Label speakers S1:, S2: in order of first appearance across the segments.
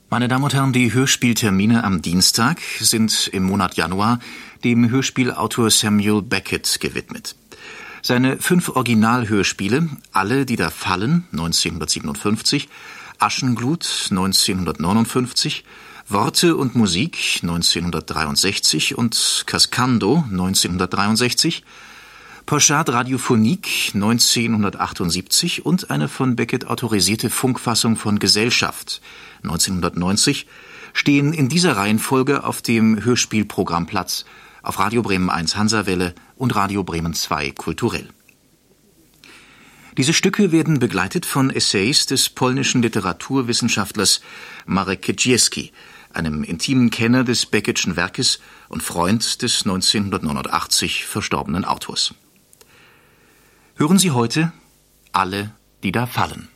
S1: Meine Damen und Herren, die Hörspieltermine am Dienstag sind im Monat Januar dem Hörspielautor Samuel Beckett gewidmet. Seine 5 Originalhörspiele, Alle, die da fallen, 1957, Aschenglut, 1959, Worte und Musik, 1963 und Cascando, 1963, Pochade Radiophonique 1978 und eine von Beckett autorisierte Funkfassung von Gesellschaft 1990 stehen in dieser Reihenfolge auf dem Hörspielprogrammplatz auf Radio Bremen 1 Hansawelle und Radio Bremen 2 Kulturell. Diese Stücke werden begleitet von Essays des polnischen Literaturwissenschaftlers Marek Kiedźieski, einem intimen Kenner des Beckettschen Werkes und Freund des 1989 verstorbenen Autors. Hören Sie heute Alle, die da fallen.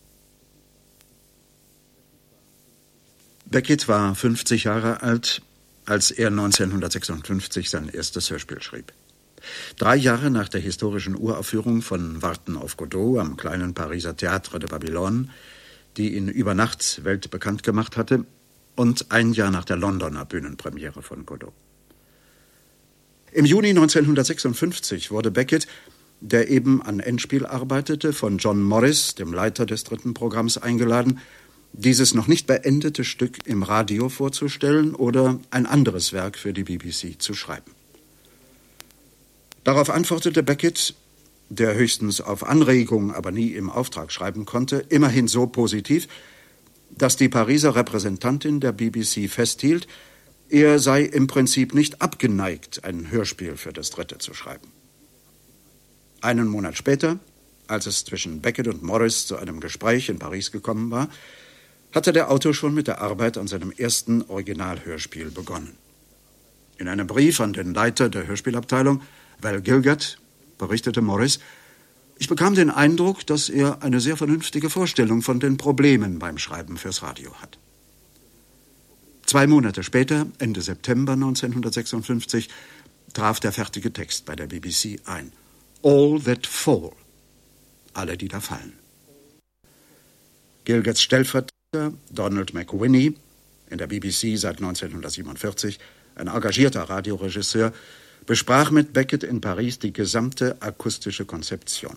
S2: Beckett war 50 Jahre alt, als er 1956 sein erstes Hörspiel schrieb. 3 Jahre nach der historischen Uraufführung von Warten auf Godot am kleinen Pariser Théâtre de Babylone, die ihn über Nacht weltbekannt gemacht hatte, und 1 Jahr nach der Londoner Bühnenpremiere von Godot. Im Juni 1956 wurde Beckett, der eben an Endspiel arbeitete, von John Morris, dem Leiter des 3. Programms, eingeladen, dieses noch nicht beendete Stück im Radio vorzustellen oder ein anderes Werk für die BBC zu schreiben. Darauf antwortete Beckett, der höchstens auf Anregung, aber nie im Auftrag schreiben konnte, immerhin so positiv, dass die Pariser Repräsentantin der BBC festhielt, er sei im Prinzip nicht abgeneigt, ein Hörspiel für das 3. zu schreiben. Einen Monat später, als es zwischen Beckett und Morris zu einem Gespräch in Paris gekommen war, hatte der Autor schon mit der Arbeit an seinem ersten Originalhörspiel begonnen. In einem Brief an den Leiter der Hörspielabteilung, Val Gilgert, berichtete Morris, ich bekam den Eindruck, dass er eine sehr vernünftige Vorstellung von den Problemen beim Schreiben fürs Radio hat. 2 Monate später, Ende September 1956, traf der fertige Text bei der BBC ein. All that fall. Alle, die da fallen. Gilgerts Stellvertreter Donald McWhinney, in der BBC seit 1947, ein engagierter Radioregisseur, besprach mit Beckett in Paris die gesamte akustische Konzeption.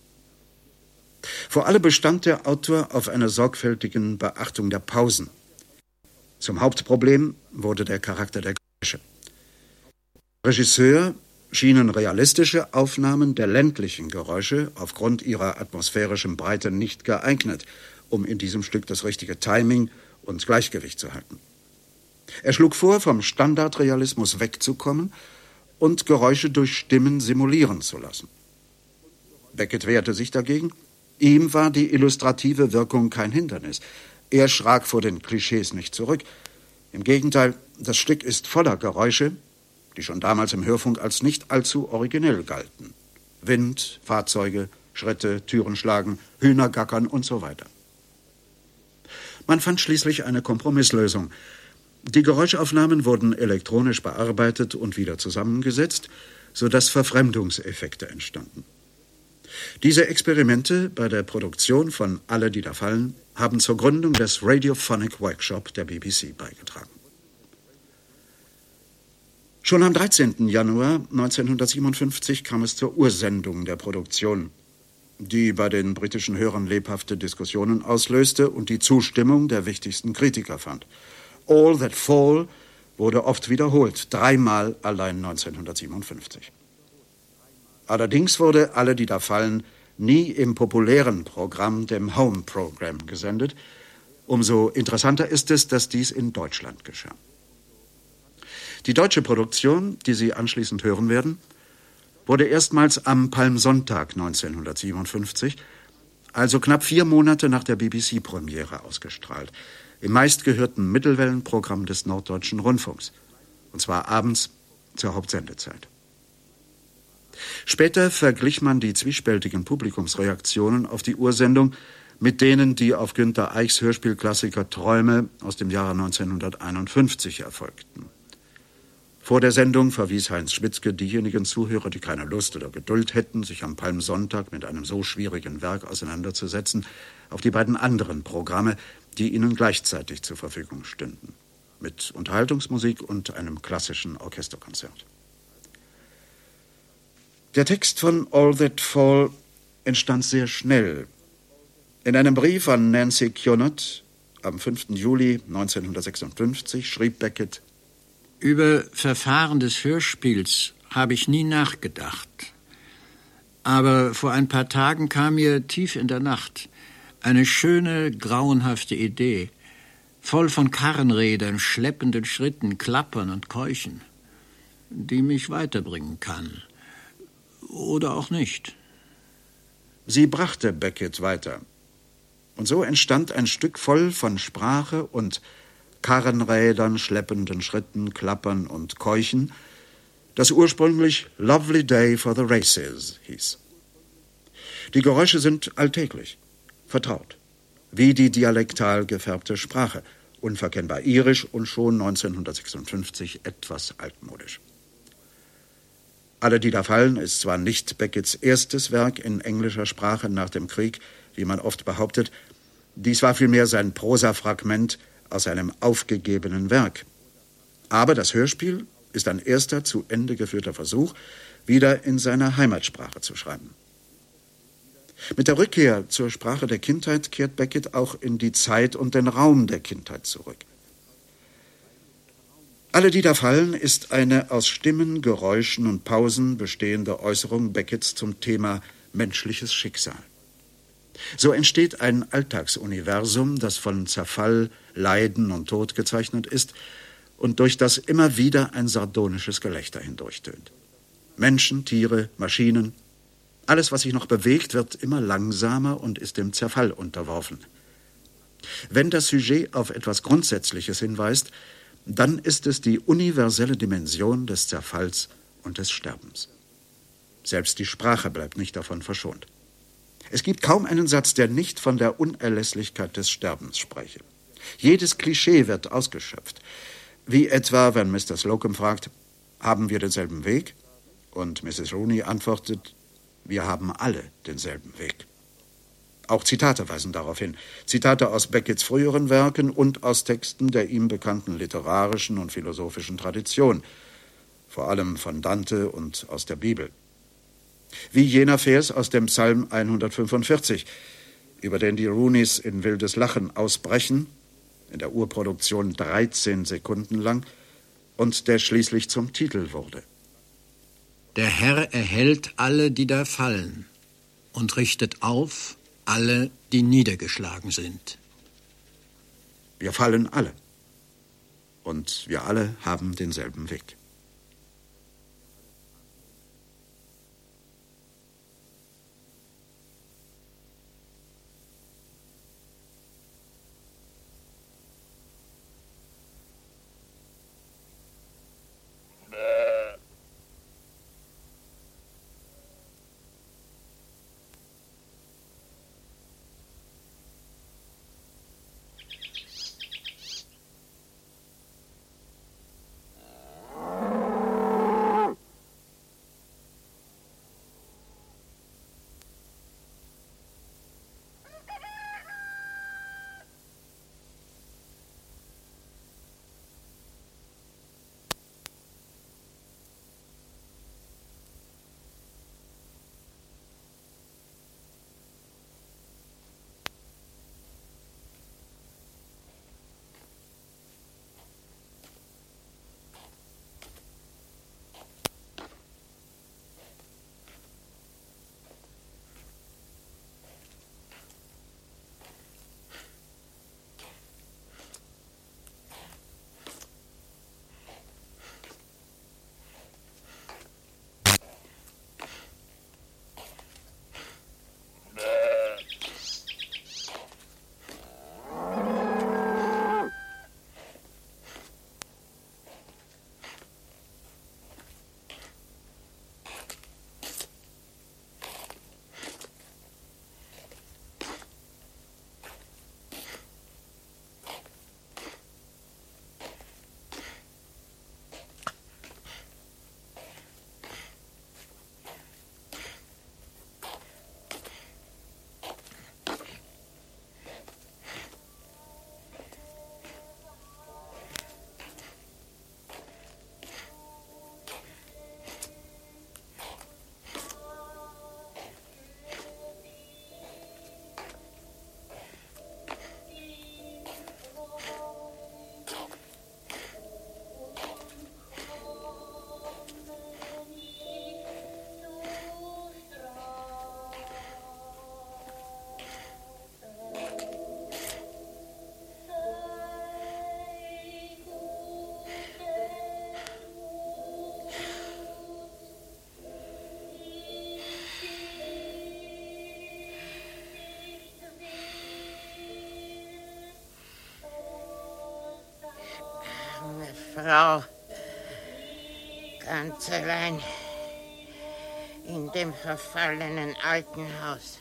S2: Vor allem bestand der Autor auf einer sorgfältigen Beachtung der Pausen. Zum Hauptproblem wurde der Charakter der Geräusche. Regisseur schienen realistische Aufnahmen der ländlichen Geräusche aufgrund ihrer atmosphärischen Breite nicht geeignet, um in diesem Stück das richtige Timing und Gleichgewicht zu halten. Er schlug vor, vom Standardrealismus wegzukommen und Geräusche durch Stimmen simulieren zu lassen. Beckett wehrte sich dagegen. Ihm war die illustrative Wirkung kein Hindernis. Er schrak vor den Klischees nicht zurück. Im Gegenteil, das Stück ist voller Geräusche, die schon damals im Hörfunk als nicht allzu originell galten. Wind, Fahrzeuge, Schritte, Türen schlagen, Hühner gackern und so weiter. Man fand schließlich eine Kompromisslösung. Die Geräuschaufnahmen wurden elektronisch bearbeitet und wieder zusammengesetzt, sodass Verfremdungseffekte entstanden. Diese Experimente bei der Produktion von Alle, die da fallen, haben zur Gründung des Radiophonic Workshop der BBC beigetragen. Schon am 13. Januar 1957 kam es zur Ursendung der Produktion, die bei den britischen Hörern lebhafte Diskussionen auslöste und die Zustimmung der wichtigsten Kritiker fand. All That Fall wurde oft wiederholt, 3-mal allein 1957. Allerdings wurde Alle, die da fallen, nie im populären Programm, dem Home Program, gesendet. Umso interessanter ist es, dass dies in Deutschland geschah. Die deutsche Produktion, die Sie anschließend hören werden, wurde erstmals am Palmsonntag 1957, also knapp 4 Monate nach der BBC-Premiere, ausgestrahlt, im meistgehörten Mittelwellenprogramm des Norddeutschen Rundfunks, und zwar abends zur Hauptsendezeit. Später verglich man die zwiespältigen Publikumsreaktionen auf die Ursendung mit denen, die auf Günter Eichs Hörspielklassiker Träume aus dem Jahre 1951 erfolgten. Vor der Sendung verwies Heinz Schwitzke diejenigen Zuhörer, die keine Lust oder Geduld hätten, sich am Palmsonntag mit einem so schwierigen Werk auseinanderzusetzen, auf die beiden anderen Programme, die ihnen gleichzeitig zur Verfügung stünden, mit Unterhaltungsmusik und einem klassischen Orchesterkonzert. Der Text von All That Fall entstand sehr schnell. In einem Brief an Nancy Cunard am 5. Juli 1956 schrieb Beckett:
S3: Über Verfahren des Hörspiels habe ich nie nachgedacht. Aber vor ein paar Tagen kam mir tief in der Nacht eine schöne, grauenhafte Idee, voll von Karrenrädern, schleppenden Schritten, Klappern und Keuchen, die mich weiterbringen kann. Oder auch nicht.
S2: Sie brachte Beckett weiter. Und so entstand ein Stück voll von Sprache und Karrenrädern, schleppenden Schritten, Klappern und Keuchen, das ursprünglich Lovely Day for the Races hieß. Die Geräusche sind alltäglich, vertraut, wie die dialektal gefärbte Sprache, unverkennbar irisch und schon 1956 etwas altmodisch. Alle, die da fallen, ist zwar nicht Becketts erstes Werk in englischer Sprache nach dem Krieg, wie man oft behauptet, dies war vielmehr sein Prosafragment aus einem aufgegebenen Werk. Aber das Hörspiel ist ein erster zu Ende geführter Versuch, wieder in seiner Heimatsprache zu schreiben. Mit der Rückkehr zur Sprache der Kindheit kehrt Beckett auch in die Zeit und den Raum der Kindheit zurück. Alle, die da fallen, ist eine aus Stimmen, Geräuschen und Pausen bestehende Äußerung Becketts zum Thema menschliches Schicksal. So entsteht ein Alltagsuniversum, das von Zerfall, Leiden und Tod gezeichnet ist und durch das immer wieder ein sardonisches Gelächter hindurchtönt. Menschen, Tiere, Maschinen, alles, was sich noch bewegt, wird immer langsamer und ist dem Zerfall unterworfen. Wenn das Sujet auf etwas Grundsätzliches hinweist, dann ist es die universelle Dimension des Zerfalls und des Sterbens. Selbst die Sprache bleibt nicht davon verschont. Es gibt kaum einen Satz, der nicht von der Unerlässlichkeit des Sterbens spreche. Jedes Klischee wird ausgeschöpft. Wie etwa, wenn Mr. Slocum fragt, haben wir denselben Weg? Und Mrs. Rooney antwortet, wir haben alle denselben Weg. Auch Zitate weisen darauf hin. Zitate aus Becketts früheren Werken und aus Texten der ihm bekannten literarischen und philosophischen Tradition, vor allem von Dante und aus der Bibel. Wie jener Vers aus dem Psalm 145, über den die Rooneys in wildes Lachen ausbrechen, in der Urproduktion 13 Sekunden lang, und der schließlich zum Titel wurde.
S3: Der Herr erhält alle, die da fallen, und richtet auf alle, die niedergeschlagen sind.
S2: Wir fallen alle. Und wir alle haben denselben Weg.
S4: Frau. Ganz allein in dem verfallenen alten Haus.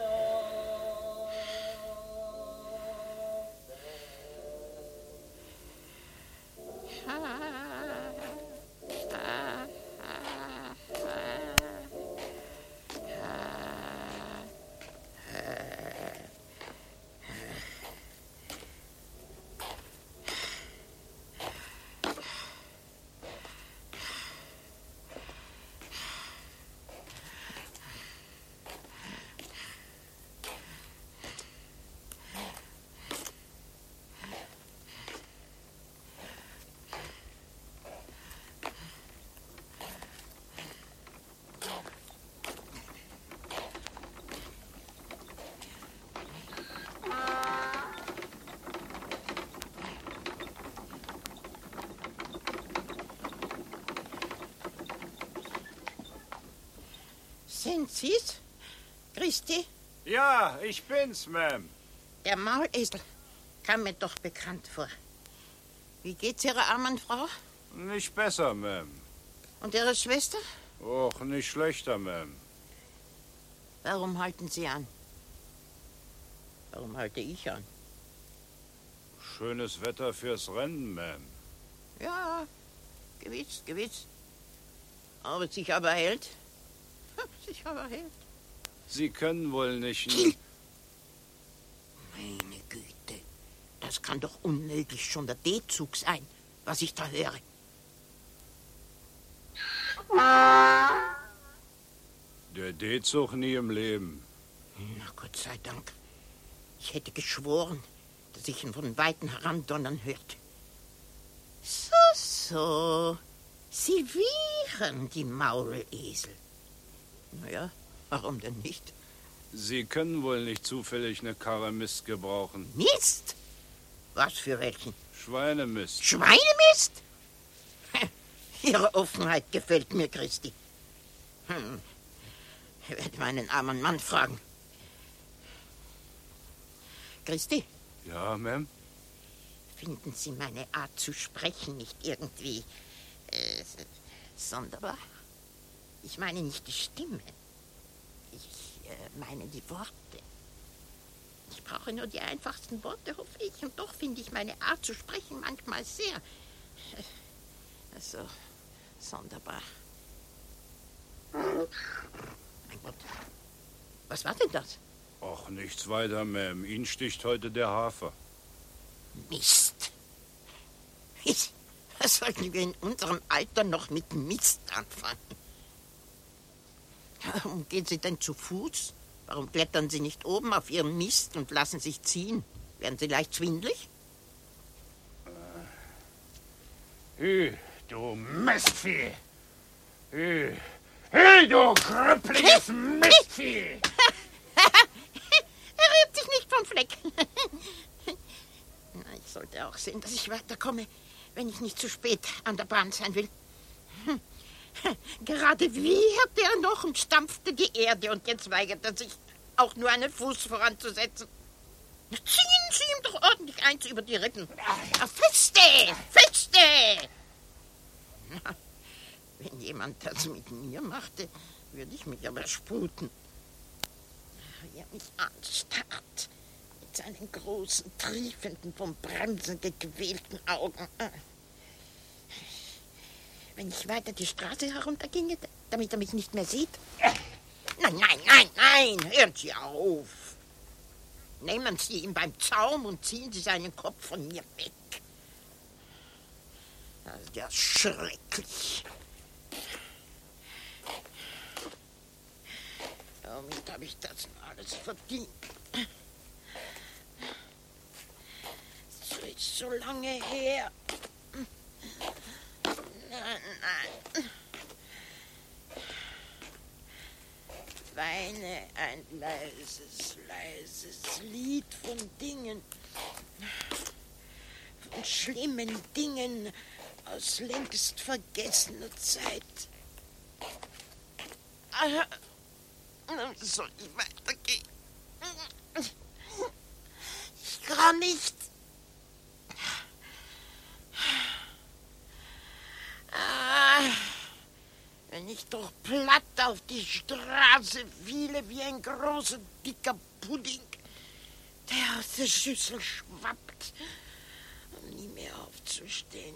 S4: Sind Sie's, Christi?
S5: Ja, ich bin's, Ma'am.
S4: Der Maulesel kam mir doch bekannt vor. Wie geht's Ihrer armen Frau?
S5: Nicht besser, Ma'am.
S4: Und Ihre Schwester?
S5: Och, nicht schlechter, Ma'am.
S4: Warum halten Sie an? Warum halte ich an?
S5: Schönes Wetter fürs Rennen, Ma'am.
S4: Ja, gewiss, gewiss. Aber sich aber hält. Sich aber hält.
S5: Sie können wohl nicht...
S4: Meine Güte, das kann doch unmöglich schon der D-Zug sein, was ich da höre.
S5: Der D-Zug nie im Leben.
S4: Na Gott sei Dank. Ich hätte geschworen, dass ich ihn von Weitem herandonnern hörte. So. Sie wiehern die Maulesel. Naja, warum denn nicht?
S5: Sie können wohl nicht zufällig eine Karre Mist gebrauchen.
S4: Mist? Was für welchen?
S5: Schweinemist.
S4: Schweinemist? Ihre Offenheit gefällt mir, Christi. Ich werde meinen armen Mann fragen. Christi?
S5: Ja, Ma'am?
S4: Finden Sie meine Art zu sprechen nicht irgendwie sonderbar? Ich meine nicht die Stimme. Ich meine die Worte. Ich brauche nur die einfachsten Worte, hoffe ich. Und doch finde ich meine Art zu sprechen manchmal sehr... Also, sonderbar. Mein Gott. Was war denn das?
S5: Och, nichts weiter, Ma'am. Ihnen sticht heute der Hafer.
S4: Mist. Was sollten wir in unserem Alter noch mit Mist anfangen? Warum gehen Sie denn zu Fuß? Warum klettern Sie nicht oben auf Ihren Mist und lassen sich ziehen? Werden Sie leicht schwindelig?
S5: Du Mistvieh! Du krüppeliges Mistvieh!
S4: Er rührt sich nicht vom Fleck. Ich sollte auch sehen, dass ich weiterkomme, wenn ich nicht zu spät an der Bahn sein will. Gerade wieherte er noch und stampfte die Erde und jetzt weigert er sich, auch nur einen Fuß voranzusetzen. Ziehen Sie ihm doch ordentlich eins über die Rippen. Feste! Feste! Na, wenn jemand das mit mir machte, würde ich mich aber sputen. Wie er mich anstarrt, mit seinen großen, triefenden, vom Bremsen gequälten Augen. Wenn ich weiter die Straße herunterginge, damit er mich nicht mehr sieht? Nein, hören Sie auf. Nehmen Sie ihn beim Zaum und ziehen Sie seinen Kopf von mir weg. Das ist ja schrecklich. Womit habe ich das alles verdient? Das ist so lange her. Nein. Weine ein leises Lied von Dingen, von schlimmen Dingen aus längst vergessener Zeit. Soll ich weitergehen? Ich kann nicht. ich doch platt auf die Straße fiele wie ein großer, dicker Pudding, der aus der Schüssel schwappt, um nie mehr aufzustehen.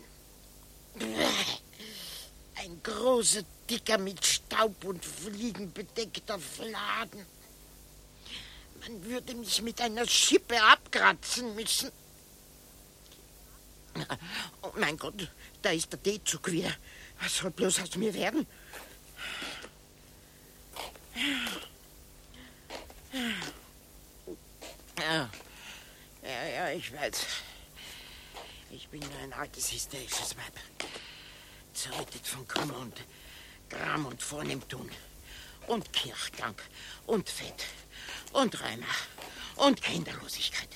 S4: Ein großer, dicker, mit Staub und Fliegen bedeckter Fladen. Man würde mich mit einer Schippe abkratzen müssen. Oh mein Gott, da ist der D-Zug wieder. Was soll bloß aus mir werden? Ja, ich weiß. Ich bin nur ein altes, hysterisches Weib. Zerrüttet von Kummer und Gram und Vornehmtun. Und Kirchgang. Und Fett. Und Rheuma. Und Kinderlosigkeit.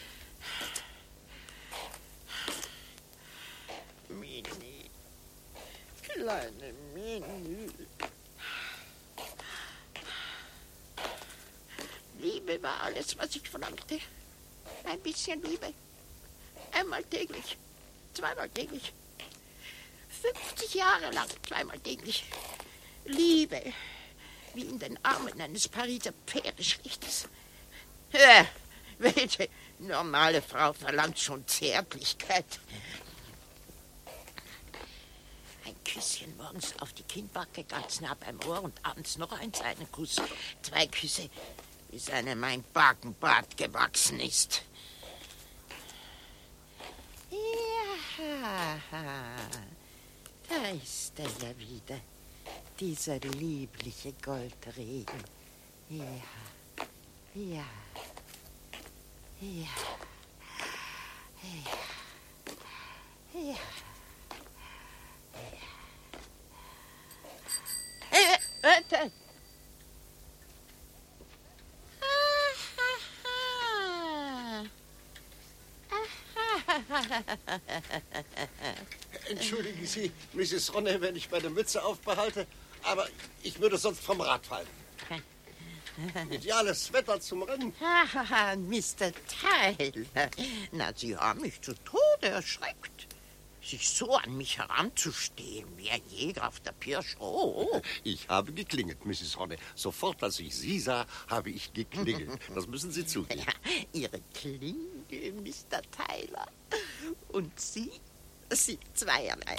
S4: Mini. Kleine Mini. Liebe war alles, was ich verlangte. Ein bisschen Liebe. Einmal täglich. Zweimal täglich. 50 Jahre lang. Zweimal täglich. Liebe. Wie in den Armen eines Pariser Pferdeschlichters. Welche normale Frau verlangt schon Zärtlichkeit? Ein Küsschen morgens auf die Kinnbacke, ganz nah beim Ohr und abends noch einen Kuss. 2 Küsse, bis einem mein Bakenbart gewachsen ist. Ja, da ist er ja wieder, dieser liebliche Goldregen. Ja, ja, ja, ja, ja. Warte.
S6: Entschuldigen Sie, Mrs. Ronne, wenn ich meine Mütze aufbehalte, aber ich würde sonst vom Rad fallen. Ideales Wetter zum Rennen.
S4: Mr. Tyler, na, Sie haben mich zu Tode erschreckt. Sich so an mich heranzustehen, wie ein Jäger auf der Pirsch. Oh.
S6: Ich habe geklingelt, Mrs. Ronne. Sofort, als ich Sie sah, habe ich geklingelt. Das müssen Sie zugeben.
S4: Ja, Ihre Klingel, Mr. Tyler. Und Sie zweierlei.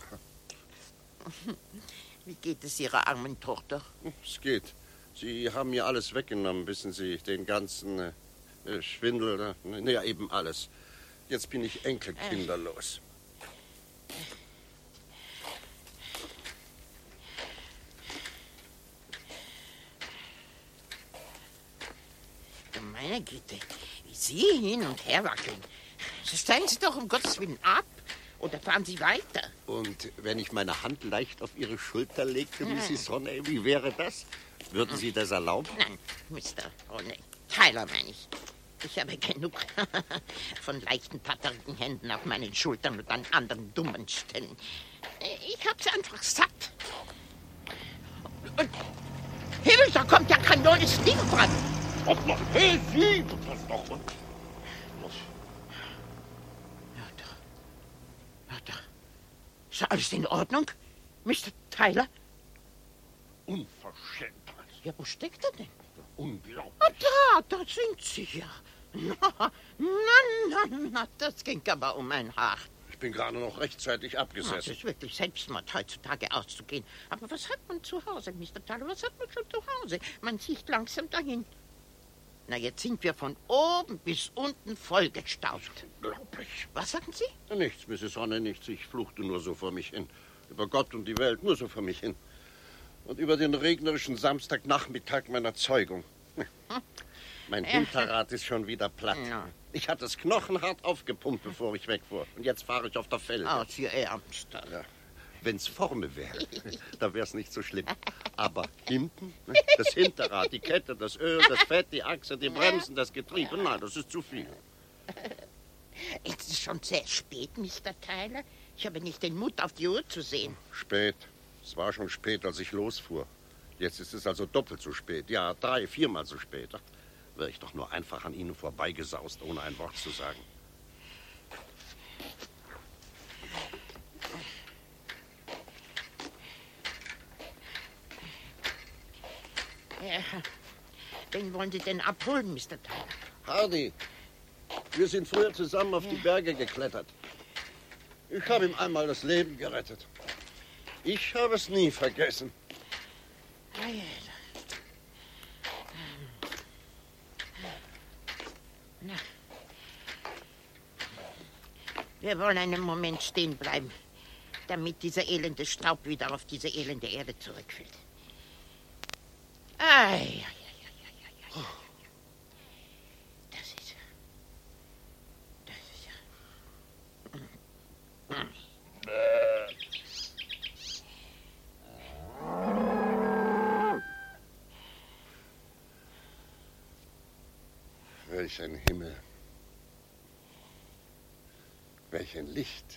S4: Wie geht es Ihrer armen Tochter?
S6: Es geht. Sie haben mir alles weggenommen, wissen Sie, den ganzen Schwindel, ja, eben alles. Jetzt bin ich enkelkinderlos.
S4: Meine Güte, wie Sie hin und her wackeln. Steigen Sie doch um Gottes Willen ab oder fahren Sie weiter.
S6: Und wenn ich meine Hand leicht auf Ihre Schulter legte, Mrs. Ronne, wie wäre das? Würden Sie das erlauben?
S4: Nein, Mr. Ronne. Tyler meine ich. Ich habe genug von leichten, patterigen Händen auf meinen Schultern und an anderen dummen Stellen. Ich hab's einfach satt. Und Himmel, da kommt der Kanonenstiefbrand.
S6: Hey, Sie! Das doch.
S4: Ja, da. Ist alles in Ordnung, Mr. Tyler?
S6: Unverschämtheit.
S4: Ja, wo steckt er denn?
S6: Unglaublich.
S4: Da sind Sie ja. Na, das ging aber um ein Haar.
S6: Ich bin gerade noch rechtzeitig
S4: Es
S6: abgesessen.
S4: ist wirklich Selbstmord, heutzutage auszugehen. Aber was hat man zu Hause, Mr. Tyler? Was hat man schon zu Hause? Man sieht langsam dahin. Na, jetzt sind wir von oben bis unten vollgestaubt.
S6: Unglaublich.
S4: Was sagen Sie?
S6: Nichts, Mrs. Ronne, nichts. Ich fluchte nur so vor mich hin. Über Gott und die Welt, nur so vor mich hin. Und über den regnerischen Samstagnachmittag meiner Zeugung. Mein Hinterrad ist schon wieder platt.
S4: Ja.
S6: Ich hatte es knochenhart aufgepumpt, bevor ich wegfuhr. Und jetzt fahre ich auf der Felge.
S4: Oh, Sie Ärmster.
S6: Ja. Wenn's vorne wäre, da wär's nicht so schlimm. Aber hinten, das Hinterrad, die Kette, das Öl, das Fett, die Achse, die Bremsen, das Getriebe, nein, das ist zu viel.
S4: Es ist schon sehr spät, Mr. Tyler. Ich habe nicht den Mut, auf die Uhr zu sehen.
S6: Spät. Es war schon spät, als ich losfuhr. Jetzt ist es also doppelt so spät. Ja, 3-, 4-mal so spät. Wäre ich doch nur einfach an Ihnen vorbeigesaust, ohne ein Wort zu sagen.
S4: Wen wollen Sie denn abholen, Mr. Tyler?
S6: Hardy, wir sind früher zusammen auf die Berge geklettert. Ich habe ihm einmal das Leben gerettet. Ich habe es nie vergessen.
S4: Na. Wir wollen einen Moment stehen bleiben, damit dieser elende Staub wieder auf diese elende Erde zurückfällt. Ei. Das ist
S6: Welch ein Himmel. Welch ein Licht.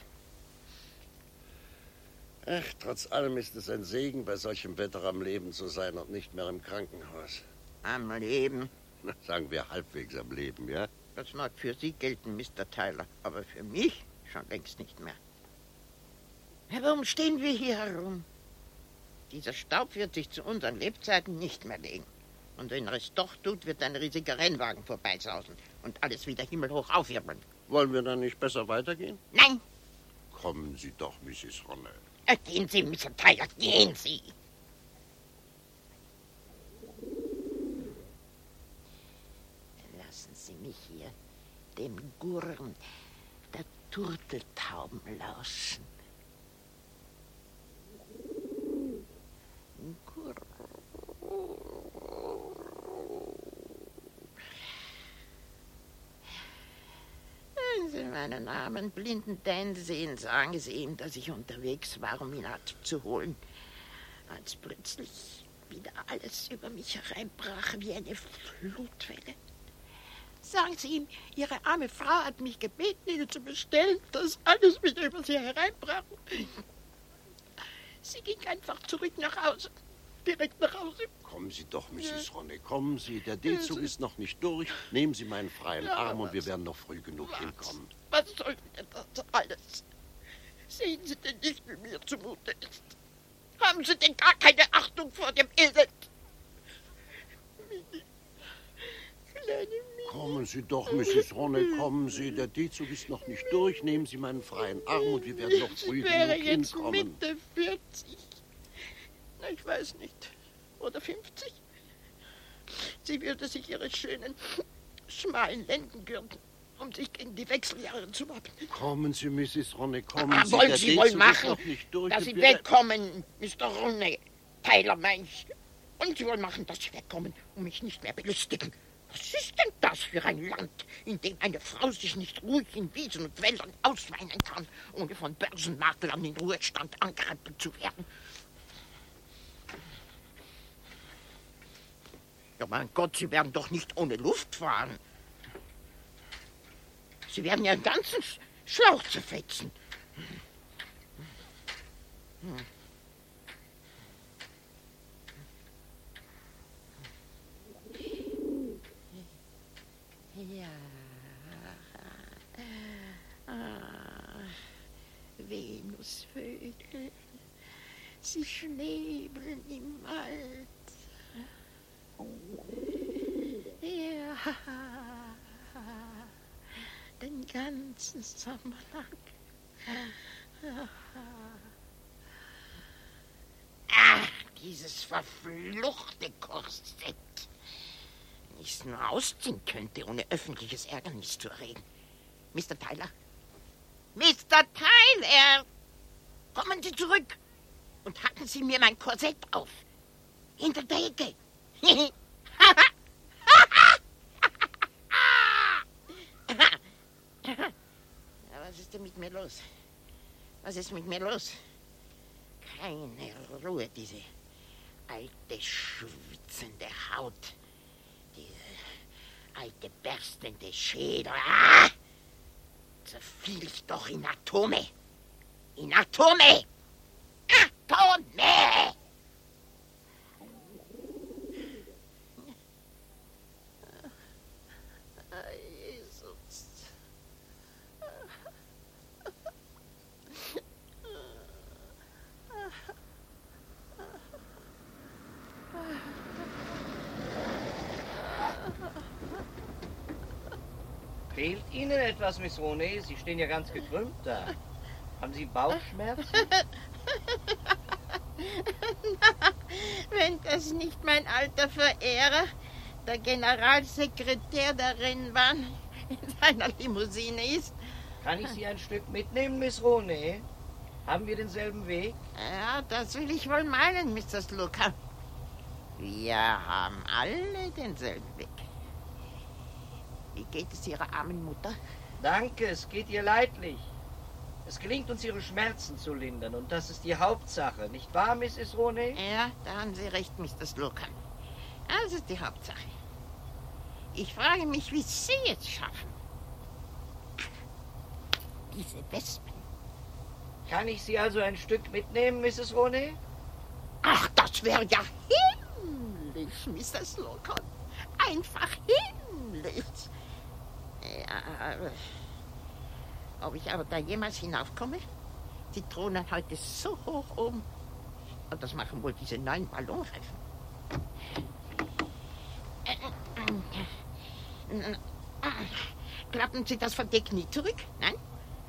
S6: Ach, trotz allem ist es ein Segen, bei solchem Wetter am Leben zu sein und nicht mehr im Krankenhaus.
S4: am Leben.
S6: Na, sagen wir halbwegs am Leben, ja?
S4: Das mag für Sie gelten, Mr. Tyler, aber für mich schon längst nicht mehr. Warum stehen wir hier herum? Dieser Staub wird sich zu unseren Lebzeiten nicht mehr legen. Und wenn er es doch tut, wird ein riesiger Rennwagen vorbeisausen und alles wieder himmelhoch aufwirbeln.
S6: Wollen wir dann nicht besser weitergehen?
S4: Nein!
S6: Kommen Sie doch, Mrs. Ronne.
S4: Gehen Sie, Mr. Tyler, gehen Sie! Lassen Sie mich hier dem Gurren der Turteltauben lauschen. Wenn Sie meinen armen blinden Dan sehen, sagen Sie ihm, dass ich unterwegs war, um ihn abzuholen, als plötzlich wieder alles über mich hereinbrach wie eine Flutwelle. Sagen Sie ihm, Ihre arme Frau hat mich gebeten, Ihnen zu bestellen, dass alles wieder über sie hereinbrach. Sie ging einfach zurück nach Hause. Direkt nach Hause.
S6: Kommen Sie doch, Mrs. Ronne, kommen Sie. Der D-Zug ist noch nicht durch. Nehmen Sie meinen freien Arm und wir werden noch früh genug hinkommen.
S4: Was soll denn das alles? Sehen Sie denn nicht, wie mir zumute ist? Haben Sie denn gar keine Achtung vor dem Elend? Mini, kleine Mini.
S6: Kommen Sie doch, Mrs. Ronne, kommen Sie. Der D-Zug ist noch nicht durch. Nehmen Sie meinen freien Arm und wir werden noch früh
S4: Ich wäre
S6: genug
S4: jetzt
S6: hinkommen.
S4: Mitte 40. Na, ich weiß nicht. Oder 50. Sie würde sich ihre schönen, schmalen Lenden gürten, um sich gegen die Wechseljahre zu wappnen.
S6: Kommen Sie, Mrs. Ronne, kommen
S4: Aber
S6: Sie.
S4: wollen
S6: Der
S4: Sie wohl
S6: D-Zug ist
S4: machen,
S6: noch nicht durch
S4: dass
S6: und
S4: Sie
S6: wir-
S4: wegkommen, Mr. Ronne, Tyler Mensch. Und Sie wollen machen, dass Sie wegkommen und mich nicht mehr belustigen. Was ist denn das für ein Land, in dem eine Frau sich nicht ruhig in Wiesen und Wäldern ausweinen kann, ohne von Börsenmaklern in Ruhestand angekrempelt zu werden? Ja, mein Gott, Sie werden doch nicht ohne Luft fahren. Sie werden Ihren ganzen Schlauch zerfetzen. Ja. Venusvögel, sie schnäbeln im Wald. Ja, den ganzen Sommer lang. Ach, dieses verfluchte Korsett. Wenn ich es nur ausziehen könnte, ohne öffentliches Ärgernis zu erregen. Mr. Tyler? Mr. Tyler! Kommen Sie zurück und hacken Sie mir mein Korsett auf. Hinter der Ecke. Ja, was ist denn mit mir los? Was ist mit mir los? Keine Ruhe, diese alte, schwitzende Haut. Diese alte, berstende Schädel. Ah! Zerfiel ich doch in Atome. In Atome! Atome! Jesus.
S7: Fehlt Ihnen etwas, Miss Roney? Sie stehen ja ganz gekrümmt da. Haben Sie Bauchschmerzen?
S4: Na, wenn das nicht mein alter Verehrer, der Generalsekretär der Rennbahn, in seiner Limousine ist.
S7: Kann ich Sie ein Stück mitnehmen, Miss Roney? Haben wir denselben Weg?
S4: Ja, das will ich wohl meinen, Mr. Slocum. Wir haben alle denselben Weg. Wie geht es Ihrer armen Mutter?
S7: Danke, es geht ihr leidlich. Es gelingt uns, ihre Schmerzen zu lindern. Und das ist die Hauptsache. Nicht wahr, Mrs. Roney?
S4: Ja, da haben Sie recht, Mr. Slocum. Das ist die Hauptsache. Ich frage mich, wie Sie es schaffen. Diese Wespen.
S7: Kann ich Sie also ein Stück mitnehmen, Mrs. Roney?
S4: Ach, das wäre ja himmlisch, Mr. Slocum. Einfach himmlisch. Ja, ob ich aber da jemals hinaufkomme? Die thronen heute so hoch oben. Und das machen wohl diese neuen Ballonreifen. Klappen Sie das Verdeck nie zurück? Nein?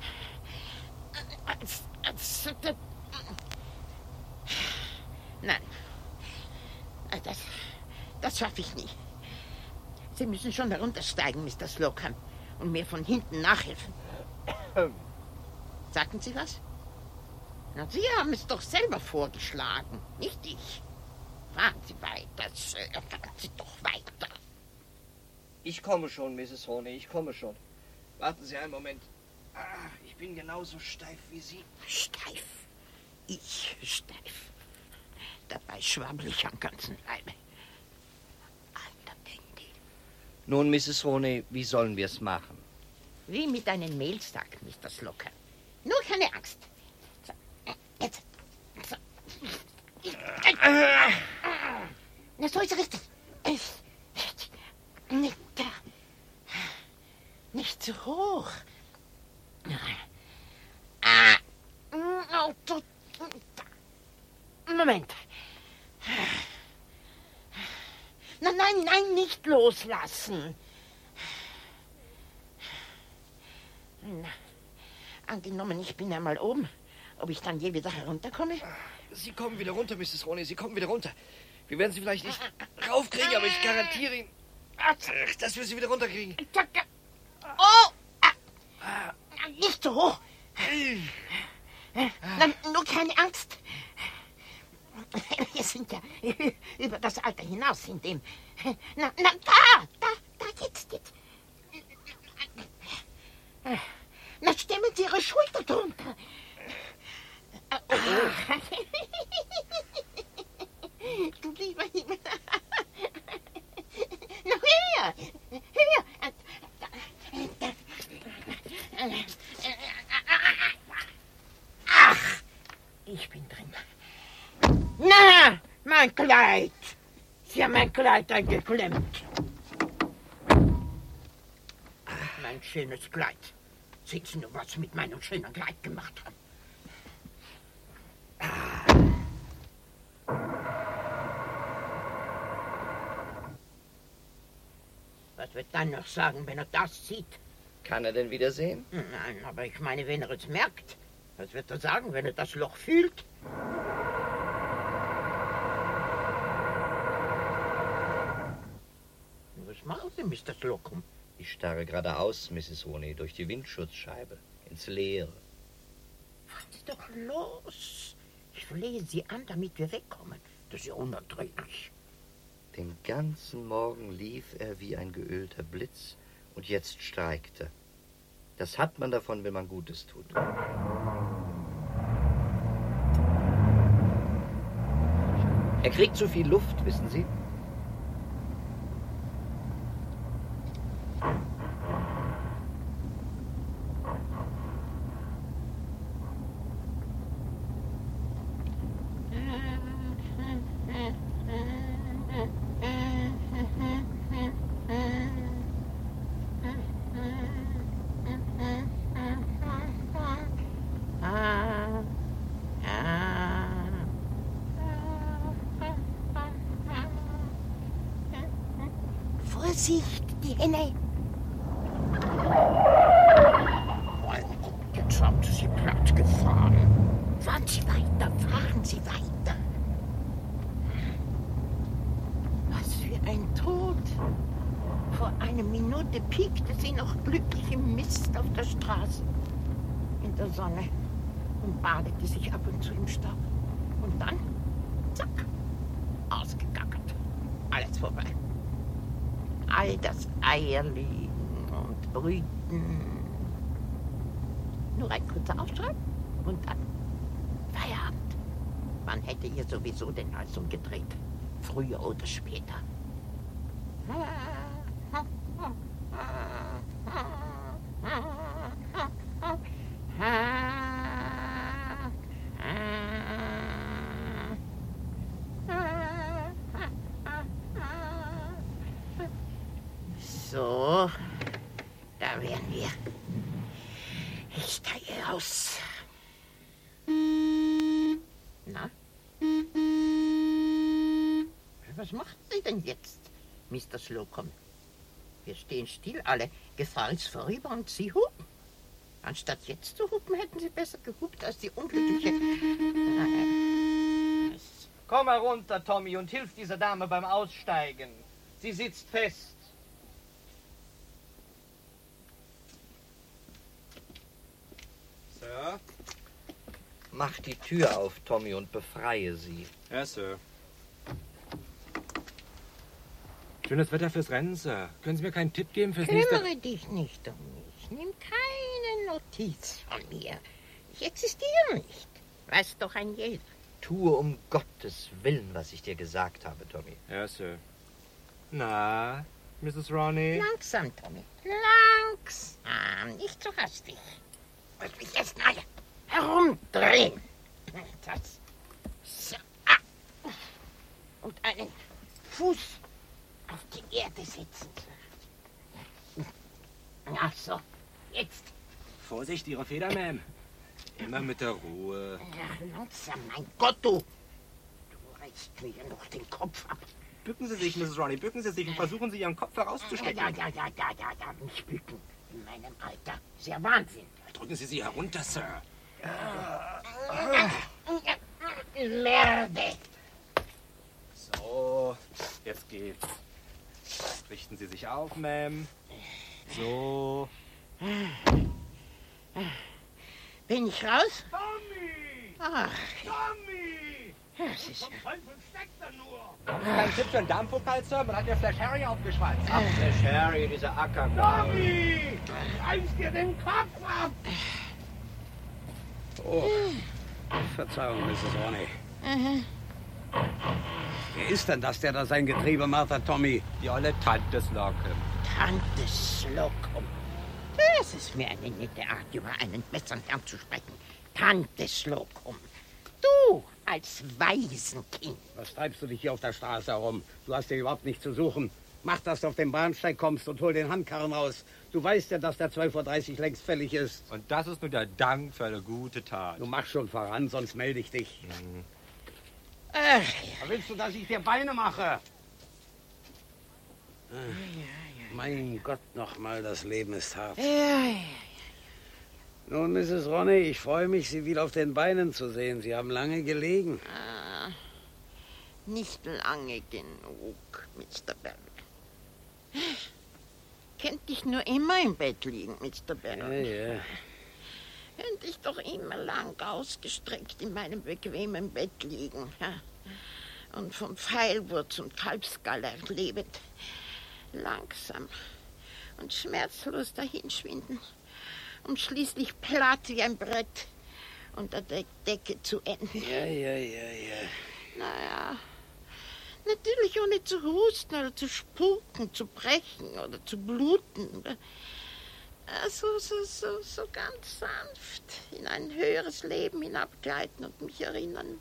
S4: Nein. Das schaffe ich nie. Sie müssen schon heruntersteigen, Mr. Slocum, und mir von hinten nachhelfen. Sagten Sie was? Na, Sie haben es doch selber vorgeschlagen, nicht ich. Fahren Sie weiter, Sir, fahren Sie doch weiter.
S7: Ich komme schon, Mrs. Roney, ich komme schon. Warten Sie einen Moment. Ich bin genauso steif wie Sie.
S4: Steif? Ich steif. Dabei schwabbel ich am ganzen Leibe. Alter Dandy.
S7: Nun, Mrs. Roney, wie sollen wir es machen?
S4: Wie mit einem Mehlsack, Mr. Slocum. Nur keine Angst. So, jetzt. So. Na, so ist richtig. Nicht zu hoch. Moment. Nein, nicht loslassen. Na, angenommen, ich bin einmal oben, ob ich dann je wieder herunterkomme?
S7: Sie kommen wieder runter, Mrs. Roney, Sie kommen wieder runter. Wir werden Sie vielleicht nicht raufkriegen, aber ich garantiere Ihnen, dass wir Sie wieder runterkriegen.
S4: Oh! Nicht so hoch. Nur keine Angst. Wir sind ja über das Alter hinaus in dem... da jetzt. Na, stemmen Sie Ihre Schulter drunter. Du lieber Himmel. Na, höher. Ach, ich bin drin. Na, mein Kleid. Sie haben mein Kleid eingeklemmt. Mein schönes Kleid. Sehen Sie nur, was Sie mit meinem schönen Kleid gemacht haben. Was wird dann noch sagen, wenn er das sieht?
S7: Kann er denn wieder sehen?
S4: Nein, aber ich meine, wenn er es merkt. Was wird er sagen, wenn er das Loch fühlt? Was machen Sie, Mr. Slocum?
S7: Ich starre geradeaus, Mrs. Roney, durch die Windschutzscheibe, ins Leere.
S4: Fahren Sie doch los. Ich flehe Sie an, damit wir wegkommen. Das ist ja unerträglich.
S7: Den ganzen Morgen lief er wie ein geölter Blitz und jetzt streikte. Das hat man davon, wenn man Gutes tut. Er kriegt zu viel Luft, wissen Sie?
S4: Vorsicht, die Henne. gut gefahren. Fahren Sie weiter, fahren Sie weiter. Was für ein Tod. Vor einer Minute piekte sie noch glücklich im Mist auf der Straße. In der Sonne. Und badete sich ab und zu im Staub. Und dann, zack, ausgegackert. Alles vorbei. All das Eierlegen und Brüten. Nur ein kurzer Aufschrei und dann Feierabend. Man hätte ihr sowieso den Hals umgedreht. Früher oder später. So, da wären wir. Ich steige aus. Na? Was macht sie denn jetzt, Mr. Slocum? Wir stehen still, alle. Gefahr ist vorüber und Sie hupen. Anstatt jetzt zu hupen, hätten Sie besser gehupt als die unglückliche...
S8: Komm herunter, Tommy, und hilf dieser Dame beim Aussteigen. Sie sitzt fest.
S5: Sir?
S7: Mach die Tür auf, Tommy, und befreie sie.
S5: Ja, Sir.
S9: Schönes Wetter fürs Rennen, Sir. Können Sie mir keinen Tipp geben fürs nächste...
S4: Kümmere dich nicht um mich. Nimm keine Notiz von mir. Ich existiere nicht. Weiß doch ein jeder.
S7: Tue um Gottes Willen, was ich dir gesagt habe, Tommy.
S9: Ja, Sir. Na, Mrs. Ronny?
S4: Langsam, Tommy. Langsam. Nicht so hastig. Muss mich erst mal herumdrehen. Das. So. Ah. Und einen Fuß auf die Erde setzen. Ach so, jetzt.
S9: Vorsicht, Ihre Feder, Ma'am. Immer mit der Ruhe.
S4: Ja, langsam, mein Gott, du. Du reißt mir ja noch den Kopf ab.
S9: Bücken Sie sich, Mrs. Ronny, bücken Sie sich und versuchen Sie, Ihren Kopf herauszustecken.
S4: Ja, nicht bücken. In meinem Alter. Sehr Wahnsinn.
S9: Drücken Sie sie herunter, Sir.
S4: Merde.
S9: So, jetzt geht's. Richten Sie sich auf, Ma'am. So.
S4: Bin ich raus?
S8: Tommy!
S4: Ach,
S8: Tommy!
S4: das ist...
S8: Steckt er nur?
S9: Kein Tipp für einen Darmpokal, Sir? Man hat ja Flash Harry aufgeschwatzt.
S7: Der Sherry, dieser Ackergau.
S8: Tommy! Reiß dir den Kopf ab!
S10: Oh, Verzeihung, Mrs. Ronny. Wer ist denn das, der da sein Getriebe macht, Tommy?
S9: Die olle Tante Slocum.
S4: Tante Slocum. Das ist mir eine nette Art, über einen besseren Herrn zu sprechen. Tante Slocum. Du als Waisenkind.
S10: Was treibst du dich hier auf der Straße herum? Du hast hier überhaupt nichts zu suchen. Mach, dass du auf den Bahnsteig kommst und hol den Handkarren raus. Du weißt ja, dass der 12:30 Uhr längst fällig ist.
S9: Und das ist nur der Dank für eine gute Tat.
S10: Du mach schon voran, sonst melde ich dich.
S4: Ach,
S10: Willst du, dass ich dir Beine mache? Mein Gott, nochmal, das Leben ist hart.
S4: ja.
S10: Nun, Mrs. Ronny, ich freue mich, Sie wieder auf den Beinen zu sehen. Sie haben lange gelegen.
S4: Nicht lange genug, Mr. Barrett. Kennt dich nur immer im Bett liegen, Mr. Barrett.
S10: Ja.
S4: Könnte ich doch immer lang ausgestreckt in meinem bequemen Bett liegen. Ja. Und vom Pfeilwurz und Kalbsgaller lebend, langsam und schmerzlos dahinschwinden, um schließlich platt wie ein Brett unter der Decke zu enden.
S10: Ja.
S4: Naja, natürlich ohne zu husten oder zu spuken, zu brechen oder zu bluten. So ganz sanft in ein höheres Leben hinabgleiten und mich erinnern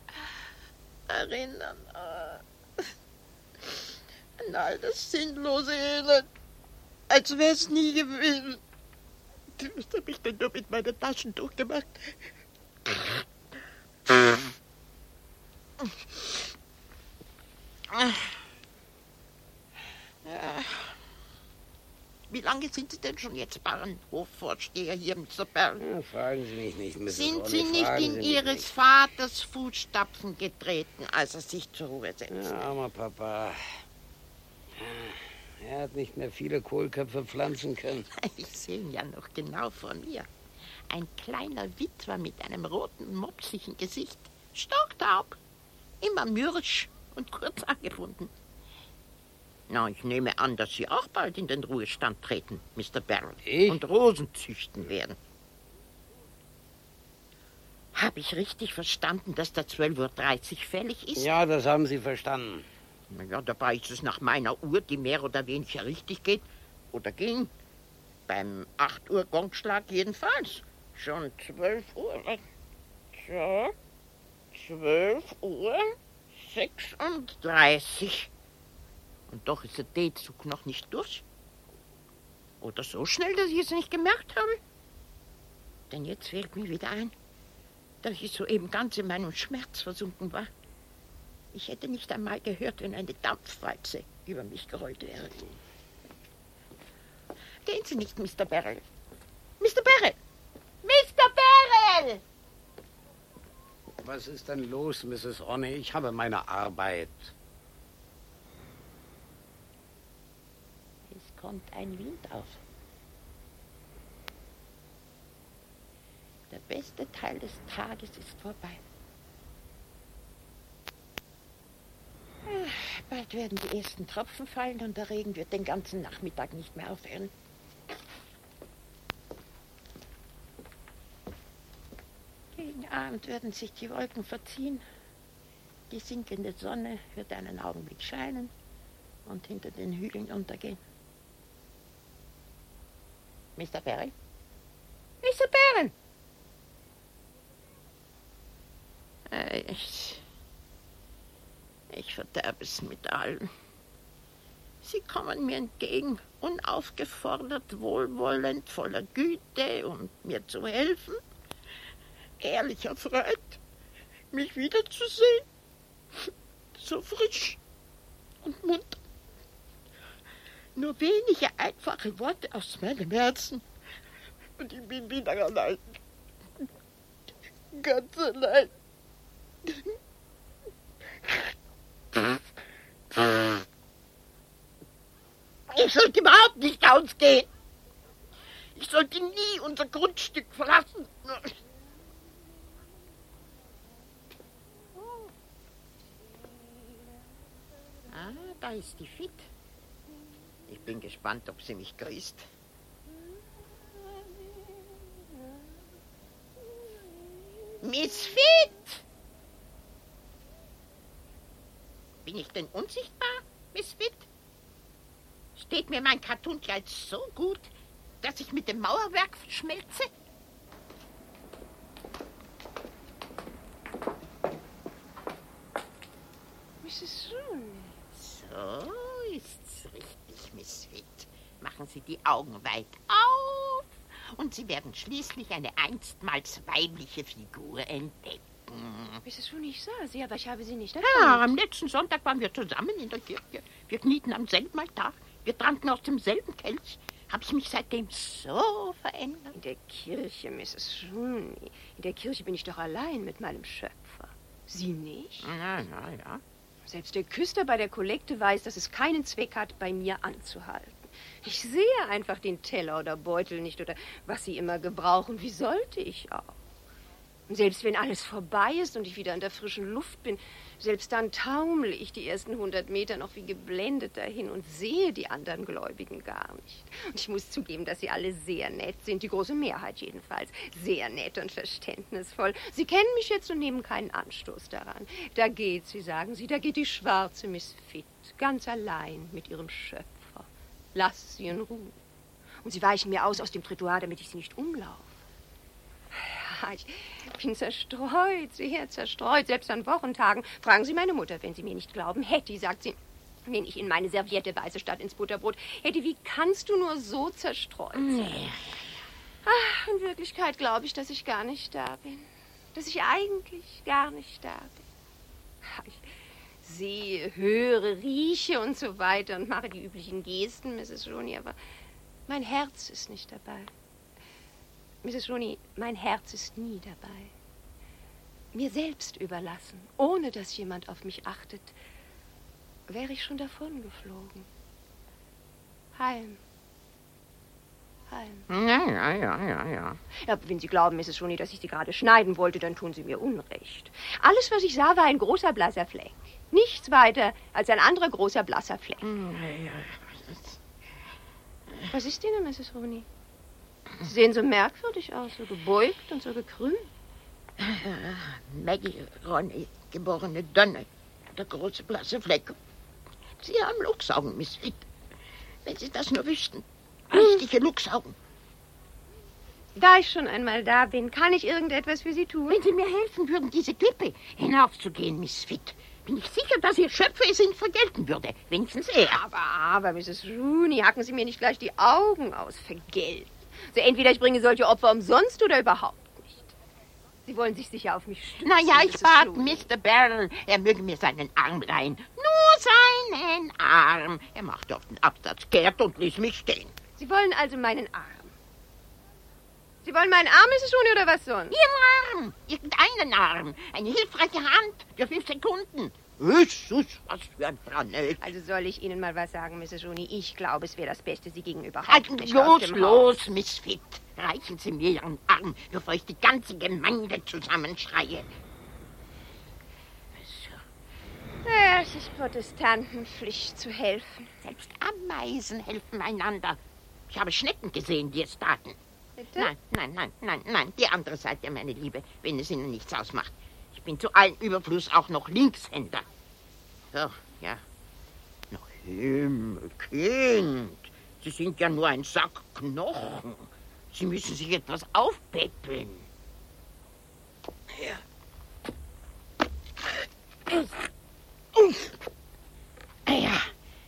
S4: an all das sinnlose Elend, als wäre es nie gewesen. Was habe ich denn nur mit meinem Taschentuch gemacht? Wie lange lange sind Sie denn schon jetzt Bahnhofvorsteher hier, Mr. Barrel?
S10: Ja, fragen Sie mich nicht, Mrs.
S4: Sind
S10: Ronny,
S4: Sie nicht
S10: fragen
S4: in
S10: Sie mich
S4: Ihres
S10: nicht.
S4: Vaters Fußstapfen getreten, als er sich zur Ruhe setzte?
S10: Ja, armer Papa. Er hat nicht mehr viele Kohlköpfe pflanzen können.
S4: Ich sehe ihn ja noch genau vor mir. Ein kleiner Witwer mit einem roten, mopsigen Gesicht. Stocktaub. Immer mürrisch und kurz angebunden. Na, ich nehme an, dass Sie auch bald in den Ruhestand treten, Mr. Barrel.
S10: Ich?
S4: Und Rosen züchten werden. Habe ich richtig verstanden, dass der 12:30 Uhr fällig ist?
S10: Ja, das haben Sie verstanden.
S4: Na ja, dabei ist es nach meiner Uhr, die mehr oder weniger richtig geht. Oder ging. Beim 8 Uhr Gongschlag jedenfalls. Schon 12 Uhr. So, 12:36 Uhr. Und doch ist der D-Zug noch nicht durch. Oder so schnell, dass ich es nicht gemerkt habe. Denn jetzt fällt mir wieder ein, dass ich soeben ganz in meinem Schmerz versunken war. Ich hätte nicht einmal gehört, wenn eine Dampfwalze über mich gerollt wäre. Gehen Sie nicht, Mr. Barrel. Mr. Barrel! Mr. Barrel!
S10: Was ist denn los, Mrs. Ronny? Ich habe meine Arbeit.
S4: Es kommt ein Wind auf. Der beste Teil des Tages ist vorbei. Bald werden die ersten Tropfen fallen und der Regen wird den ganzen Nachmittag nicht mehr aufhören. Gegen Abend werden sich die Wolken verziehen. Die sinkende Sonne wird einen Augenblick scheinen und hinter den Hügeln untergehen. Mr. Barrel? Mr. Barrel! Ich verderbe es mit allen. Sie kommen mir entgegen, unaufgefordert, wohlwollend, voller Güte, um mir zu helfen. Ehrlich erfreut, mich wiederzusehen. So frisch und munter. Nur wenige einfache Worte aus meinem Herzen. Und ich bin wieder allein. Ganz allein. Ich sollte überhaupt nicht ausgehen. Ich sollte nie unser Grundstück verlassen. Ah, da ist die Fit. Ich bin gespannt, ob sie mich grüßt. Miss Fit! Bin ich denn unsichtbar, Miss Fit? Steht mir mein Cartoonkleid so gut, dass ich mit dem Mauerwerk verschmelze?
S11: Mrs. Ronny.
S4: So ist's richtig, Miss Fit. Machen Sie die Augen weit auf und Sie werden schließlich eine einstmals weibliche Figur entdecken.
S11: Mrs. Ronny, ich sah Sie, aber ich habe Sie nicht
S4: erkannt. Ja, am letzten Sonntag waren wir zusammen in der Kirche. Wir knieten am selben Altar. Wir tranken aus demselben Kelch. Habe ich mich seitdem so verändert?
S11: In der Kirche, Mrs. Ronny. In der Kirche bin ich doch allein mit meinem Schöpfer. Sie nicht?
S4: Na, ja.
S11: Selbst der Küster bei der Kollekte weiß, dass es keinen Zweck hat, bei mir anzuhalten. Ich sehe einfach den Teller oder Beutel nicht oder was Sie immer gebrauchen. Wie sollte ich auch? Und selbst wenn alles vorbei ist und ich wieder in der frischen Luft bin, selbst dann taumle ich die ersten 100 Meter noch wie geblendet dahin und sehe die anderen Gläubigen gar nicht. Und ich muss zugeben, dass sie alle sehr nett sind, die große Mehrheit jedenfalls. Sehr nett und verständnisvoll. Sie kennen mich jetzt und nehmen keinen Anstoß daran. Da geht sie, sagen sie, da geht die schwarze Miss Fit, ganz allein mit ihrem Schöpfer. Lass sie in Ruhe. Und sie weichen mir aus dem Trottoir, damit ich sie nicht umlaufe. Ja, ich bin zerstreut, sehr zerstreut, selbst an Wochentagen. Fragen Sie meine Mutter, wenn Sie mir nicht glauben. Hetty, sagt sie, wenn ich in meine Serviette weise statt ins Butterbrot. Hetty, wie kannst du nur so zerstreut sein? Ach, in Wirklichkeit glaube ich, dass ich gar nicht da bin. Dass ich eigentlich gar nicht da bin. Ich sehe, höre, rieche und so weiter und mache die üblichen Gesten, Mrs. Ronny, aber Mein Herz ist nicht dabei. Mrs. Rooney, mein Herz ist nie dabei. Mir selbst überlassen, ohne dass jemand auf mich achtet, wäre ich schon davon geflogen. Heim. Ja. Wenn Sie glauben, Mrs. Rooney, dass ich Sie gerade schneiden wollte, dann tun Sie mir Unrecht. Alles, was ich sah, war ein großer blasser Fleck. Nichts weiter als ein anderer großer blasser Fleck. Was ist Ihnen, Mrs. Rooney? Sie sehen so merkwürdig aus, so gebeugt und so gekrümmt.
S4: Maggie Ronny, geborene Dönne, der große blasse Fleck. Sie haben Luchsaugen, Miss Fit. Wenn Sie das nur wüssten. Richtige Luchsaugen.
S11: Da ich schon einmal da bin, kann ich irgendetwas für Sie tun?
S4: Wenn Sie mir helfen würden, diese Klippe hinaufzugehen, Miss Fit, bin ich sicher, dass Ihr Schöpfer es Ihnen vergelten würde. Wenigstens er.
S11: Aber, Mrs. Rooney, hacken Sie mir nicht gleich die Augen aus. Vergelten. Also entweder ich bringe solche Opfer umsonst oder überhaupt nicht. Sie wollen sich sicher auf mich stützen.
S4: Na ja, ich bat Mr. Barrel, er möge mir seinen Arm leihen. Nur seinen Arm. Er machte auf den Absatz kehrt und ließ mich stehen.
S11: Sie wollen also meinen Arm. Sie wollen meinen Arm, Mrs. Rooney, oder was sonst?
S4: Ihren Arm. Irgendeinen Arm. Eine hilfreiche Hand für 5 Sekunden. Jesus, was für ein Franel.
S11: Also soll ich Ihnen mal was sagen, Mrs. Rooney? Ich glaube, es wäre das Beste, Sie gingen überhaupt nicht aus dem Haus.
S4: Los, Miss Fit. Reichen Sie mir Ihren Arm, bevor ich die ganze Gemeinde zusammenschreie.
S11: Ja, es ist Protestantenpflicht zu helfen.
S4: Selbst Ameisen helfen einander. Ich habe Schnecken gesehen, die es taten.
S11: Bitte?
S4: Nein. Die andere Seite, meine Liebe, wenn es Ihnen nichts ausmacht. Ich bin zu allem Überfluss auch noch Linkshänder. So, ja. Noch Himmel, Kind. Sie sind ja nur ein Sack Knochen. Sie müssen sich etwas aufpäppeln. Ja. Ja.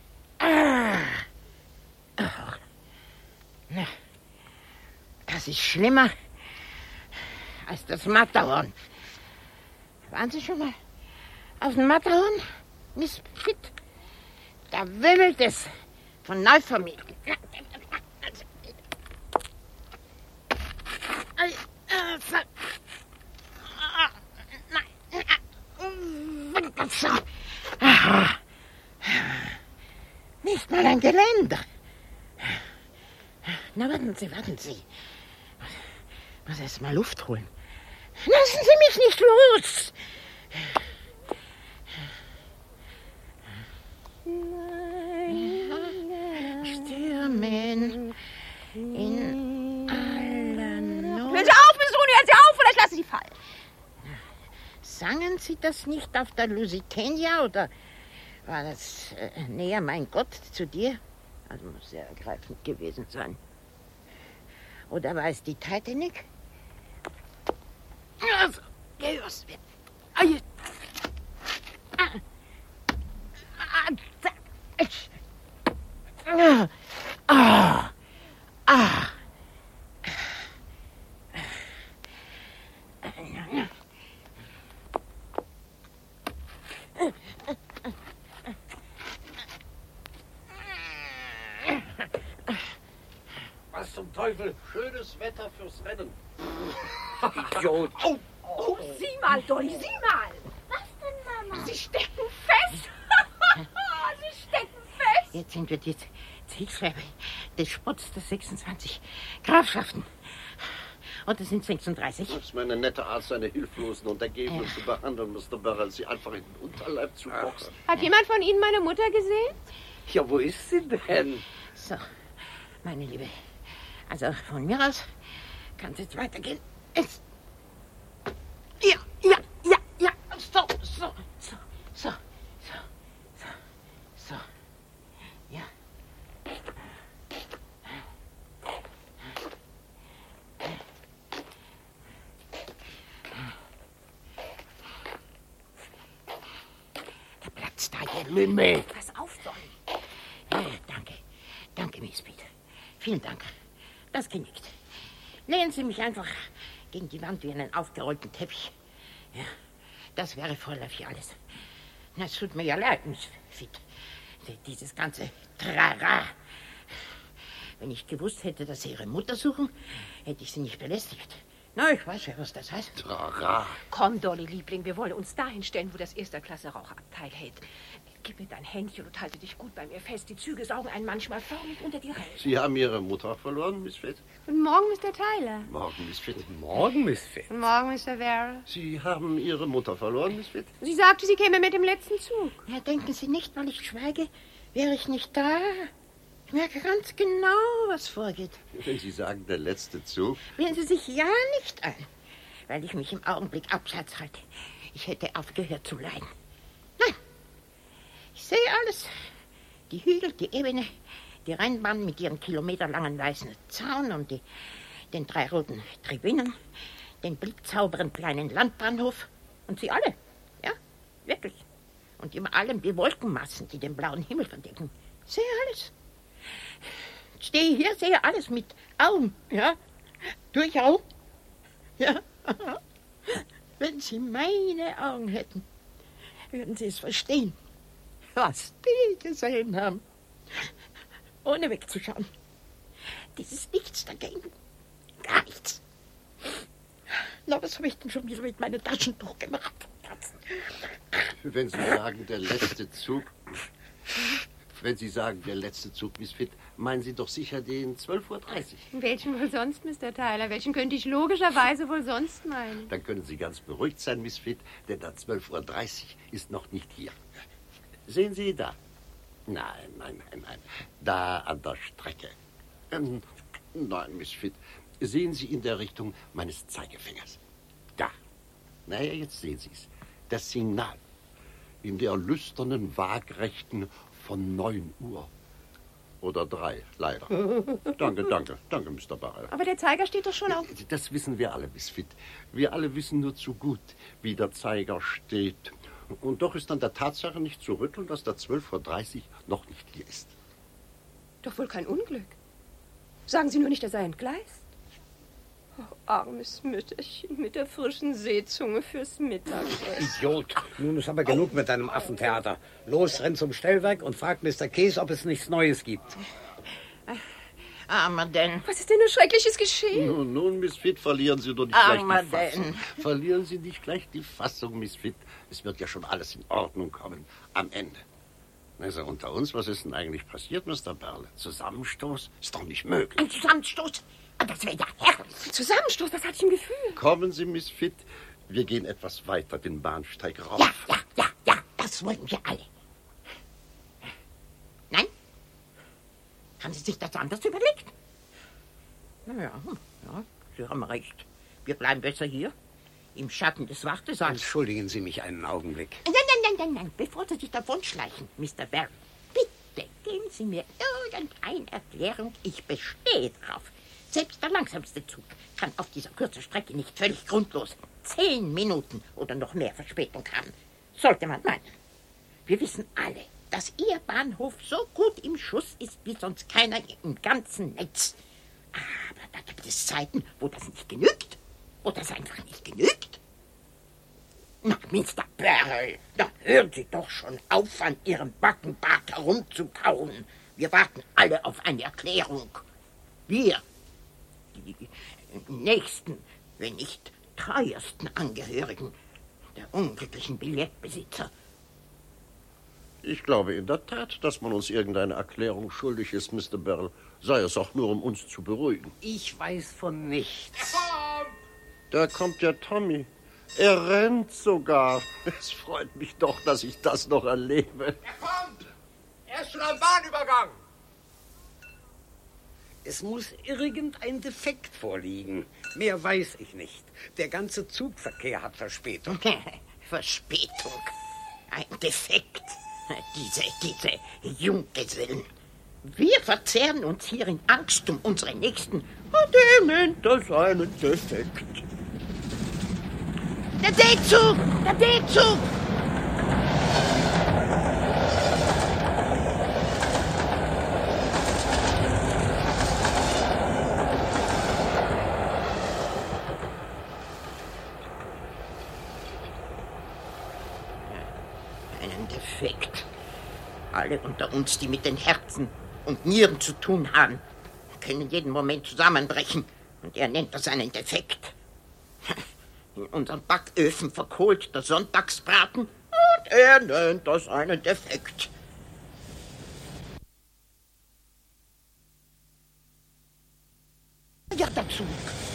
S4: Na, das ist schlimmer als das Matterhorn. Waren Sie schon mal auf dem Matterhorn, Miss Fit? Da wimmelt es von Neufamilien. Nicht mal ein Geländer. Na, warten Sie. Ich muss erst mal Luft holen. Lassen Sie mich nicht los! Stürmen in allen Not.
S11: Hören Sie auf, Miss Rooney, hören Sie auf, oder ich lasse Sie fallen.
S4: Sangen Sie das nicht auf der Lusitania, oder war das näher, mein Gott, zu dir? Also muss sehr ergreifend gewesen sein. Oder war es die Titanic? Also, geh los.
S6: Was zum Teufel? Schönes Wetter fürs Rennen.
S4: Idiot.
S11: Oh, sieh mal, Dolly, sieh mal.
S4: Was denn, Mama?
S11: Sie stecken fest. Sie stecken fest.
S4: Jetzt sind wir die Zielscheibe des Spotts der 26 Grafschaften. Und es sind 36.
S6: Das ist meine nette Art, seine Hilflosen und Ergebenen zu behandeln, Mr. Burrell, sie einfach in den Unterleib zu boxen.
S11: Hat jemand von Ihnen meine Mutter gesehen?
S10: Ja, wo ist sie denn?
S4: So, meine Liebe. Also von mir aus kann es jetzt weitergehen. Es ja. So. Ja. Da platzt da, ihr Lümmel.
S11: Pass auf, Dolly.
S4: Danke, Miss Peter. Vielen Dank. Das genügt. Lehnen Sie mich einfach gegen die Wand wie einen aufgerollten Teppich. Ja, das wäre vorläufig alles. Es tut mir ja leid, Miss Fit. Dieses ganze Trara. Wenn ich gewusst hätte, dass Sie Ihre Mutter suchen, hätte ich Sie nicht belästigt. Na, ich weiß ja, was das heißt.
S6: Trara.
S11: Komm, Dolly, Liebling, wir wollen uns dahin stellen, wo das Erster-Klasse-Rauchabteil hält. Gib mir dein Händchen und halte dich gut bei mir fest. Die Züge saugen einen manchmal förmlich unter die Räder.
S6: Sie haben Ihre Mutter verloren, Miss Fitt?
S11: Guten Morgen, Mr. Tyler.
S6: Morgen, Miss Fitt.
S10: Morgen, Miss Fitt.
S11: Guten Morgen, Mr. Verrill.
S6: Sie haben Ihre Mutter verloren, Miss Fitt?
S11: Sie sagte, sie käme mit dem letzten Zug.
S4: Ja, denken Sie nicht, weil ich schweige, wäre ich nicht da. Ich merke ganz genau, was vorgeht.
S6: Wenn Sie sagen, der letzte Zug.
S4: Wählen Sie sich ja nicht ein, weil ich mich im Augenblick abseits halte. Ich hätte aufgehört zu leiden. Nein, ich sehe alles. Die Hügel, die Ebene, die Rennbahn mit ihrem kilometerlangen weißen Zaun und den 3 roten Tribünen, den blicksauberen kleinen Landbahnhof und sie alle. Ja, wirklich. Und über allem die Wolkenmassen, die den blauen Himmel verdecken. Ich sehe alles. Ich stehe hier, sehe alles mit Augen, ja, durchaus. Ja, wenn Sie meine Augen hätten, würden Sie es verstehen, was die gesehen haben, ohne wegzuschauen. Dieses Nichts dagegen, gar nichts. Na, was habe ich denn schon wieder mit meinem Taschentuch gemacht?
S6: Wenn Sie sagen, der letzte Zug... Wenn Sie sagen, der letzte Zug, Miss Fitt, meinen Sie doch sicher den 12:30 Uhr.
S11: Welchen wohl sonst, Mr. Tyler? Welchen könnte ich logischerweise wohl sonst meinen?
S6: Dann können Sie ganz beruhigt sein, Miss Fitt, denn der 12:30 Uhr ist noch nicht hier. Sehen Sie da? Nein. Da an der Strecke. Nein, Miss Fitt. Sehen Sie in der Richtung meines Zeigefingers. Da. Naja, jetzt sehen Sie es. Das Signal. In der lüsternen Waagrechten von 9 Uhr. Oder 3, leider. Danke, Mr. Barrel.
S11: Aber der Zeiger steht doch schon auf...
S6: Das wissen wir alle, Miss Fitt. Wir alle wissen nur zu gut, wie der Zeiger steht. Und doch ist an der Tatsache nicht zu rütteln, dass der 12:30 Uhr noch nicht hier ist.
S11: Doch wohl kein Unglück. Sagen Sie nur nicht, er sei entgleist. Oh, armes Mütterchen mit der frischen Seezunge fürs Mittagessen.
S10: Idiot, nun ist aber genug mit deinem Affentheater. Los, renn zum Stellwerk und frag Mr. Case, ob es nichts Neues gibt.
S4: Armer Dan.
S11: Was ist denn nur Schreckliches geschehen?
S6: Nun, Miss Fitt, verlieren Sie doch nicht gleich
S4: Armer
S6: die Fassung.
S4: Dan.
S6: Verlieren Sie nicht gleich die Fassung, Miss Fitt. Es wird ja schon alles in Ordnung kommen, am Ende. Also unter uns, was ist denn eigentlich passiert, Mr. Barrel? Zusammenstoß? Ist doch nicht möglich.
S4: Ein Zusammenstoß? Das wäre ja herrlich.
S11: Zusammenstoß, was hatte ich im Gefühl?
S6: Kommen Sie, Miss Fitt. Wir gehen etwas weiter den Bahnsteig rauf.
S4: Ja, das wollen wir alle. Nein? Haben Sie sich das anders überlegt? Ja, Sie haben recht. Wir bleiben besser hier, im Schatten des Wartesaals.
S10: Entschuldigen Sie mich einen Augenblick.
S4: Nein, bevor Sie sich davonschleichen, Mr. Barrel. Bitte, geben Sie mir irgendeine Erklärung. Ich bestehe drauf. Selbst der langsamste Zug kann auf dieser kurzen Strecke nicht völlig grundlos 10 Minuten oder noch mehr Verspätung haben. Sollte man meinen. Wir wissen alle, dass Ihr Bahnhof so gut im Schuss ist wie sonst keiner im ganzen Netz. Aber da gibt es Zeiten, wo das nicht genügt. Wo das einfach nicht genügt. Na, Mr. Barrel, da hören Sie doch schon auf, an Ihrem Backenbart herumzukauen. Wir warten alle auf eine Erklärung. Wir, die nächsten, wenn nicht treuesten Angehörigen der unglücklichen Billettbesitzer.
S6: Ich glaube in der Tat, dass man uns irgendeine Erklärung schuldig ist, Mr. Barrel. Sei es auch nur, um uns zu beruhigen.
S10: Ich weiß von nichts.
S6: Da kommt ja Tommy. Er rennt sogar. Es freut mich doch, dass ich das noch erlebe.
S12: Er kommt! Er ist schon am Bahnübergang.
S10: Es muss irgendein Defekt vorliegen. Mehr weiß ich nicht. Der ganze Zugverkehr hat Verspätung.
S4: Verspätung? Ein Defekt? Diese Junggesellen. Wir verzehren uns hier in Angst um unsere Nächsten. Und er nennt das einen Defekt. Der D-Zug! Der D-Zug! Einen Defekt. Alle unter uns, die mit den Herzen und Nieren zu tun haben, können jeden Moment zusammenbrechen. Und er nennt das einen Defekt. In unseren Backöfen verkohlt der Sonntagsbraten und er nennt das einen Defekt. Ja, der Zug.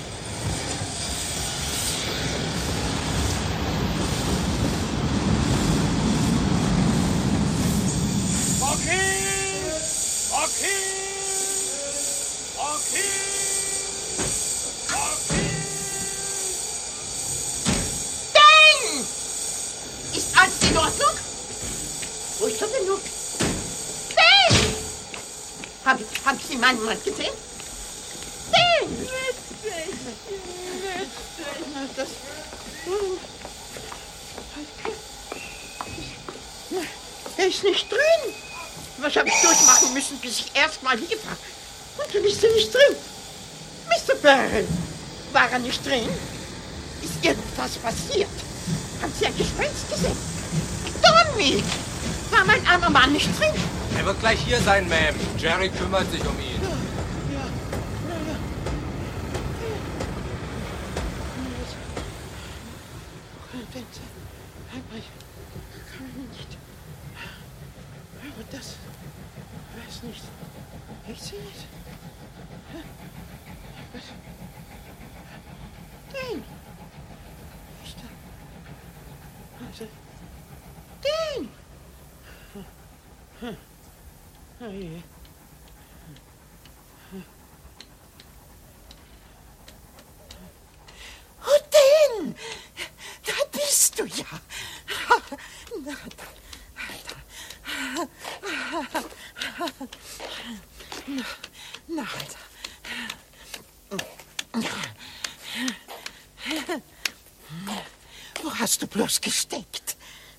S4: Ist alles in Ordnung? Wo ist er denn nun? Ben! Haben Sie meinen Mann gesehen? Ben! Er ist nicht drin. Was habe ich durchmachen müssen, bis ich erst mal hier war? Und dann ist er nicht drin. Mr. Byrne, war er nicht drin? Ist irgendwas passiert? Haben Sie ein Gespenst gesehen? Tommy! War mein armer Mann nicht drin?
S9: Er wird gleich hier sein, Ma'am. Jerry kümmert sich um ihn.
S4: Ja. Kann nicht. Aber das weiß nicht. Ich sehe es. Den! Ist da? Also, den! Oh je. Oh, den! Da bist du ja. Na, wo hast du bloß gesteckt?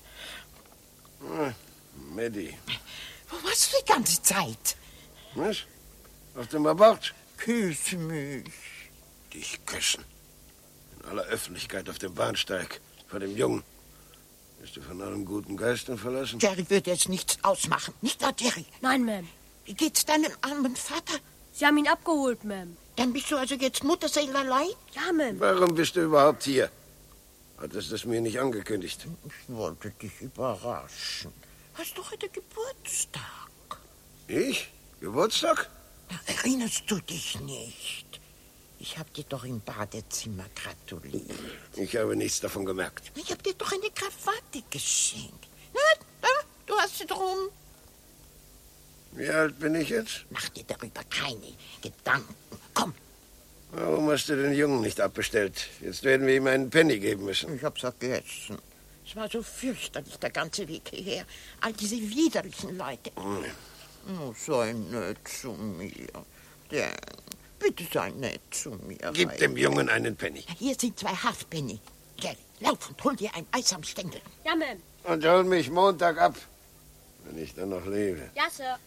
S6: Maddie.
S4: Wo warst du die ganze Zeit?
S6: Was? Auf dem Abort?
S4: Küss mich.
S6: Dich küssen. In aller Öffentlichkeit auf dem Bahnsteig. Vor dem Jungen. Bist du von allen guten Geistern verlassen?
S4: Jerry würde jetzt nichts ausmachen. Nicht wahr, Jerry?
S13: Nein, Ma'am.
S4: Wie geht's deinem armen Vater?
S13: Sie haben ihn abgeholt, Ma'am.
S4: Dann bist du also jetzt Mutterseelerlei?
S13: Ja, Ma'am.
S6: Warum bist du überhaupt hier? Hattest du es mir nicht angekündigt?
S4: Ich wollte dich überraschen. Hast du heute Geburtstag?
S6: Ich? Geburtstag?
S4: Na, erinnerst du dich nicht? Ich habe dir doch im Badezimmer gratuliert.
S6: Ich habe nichts davon gemerkt.
S4: Ich habe dir doch eine Krawatte geschenkt. Na, da, du hast sie drum.
S6: Wie alt bin ich jetzt?
S4: Mach dir darüber keine Gedanken. Komm.
S6: Warum hast du den Jungen nicht abbestellt? Jetzt werden wir ihm einen Penny geben müssen.
S4: Ich hab's vergessen. Es war so fürchterlich, der ganze Weg hierher. All diese widerlichen Leute. Oh, sei nett zu mir. Dan, bitte sei nett zu mir.
S6: Gib dem Jungen einen Penny.
S4: Hier sind 2 Halfpenny. Jerry, lauf und hol dir ein Eis am Stängel.
S13: Ja, Ma'am.
S6: Und hol mich Montag ab, wenn ich dann noch lebe.
S13: Ja, Sir.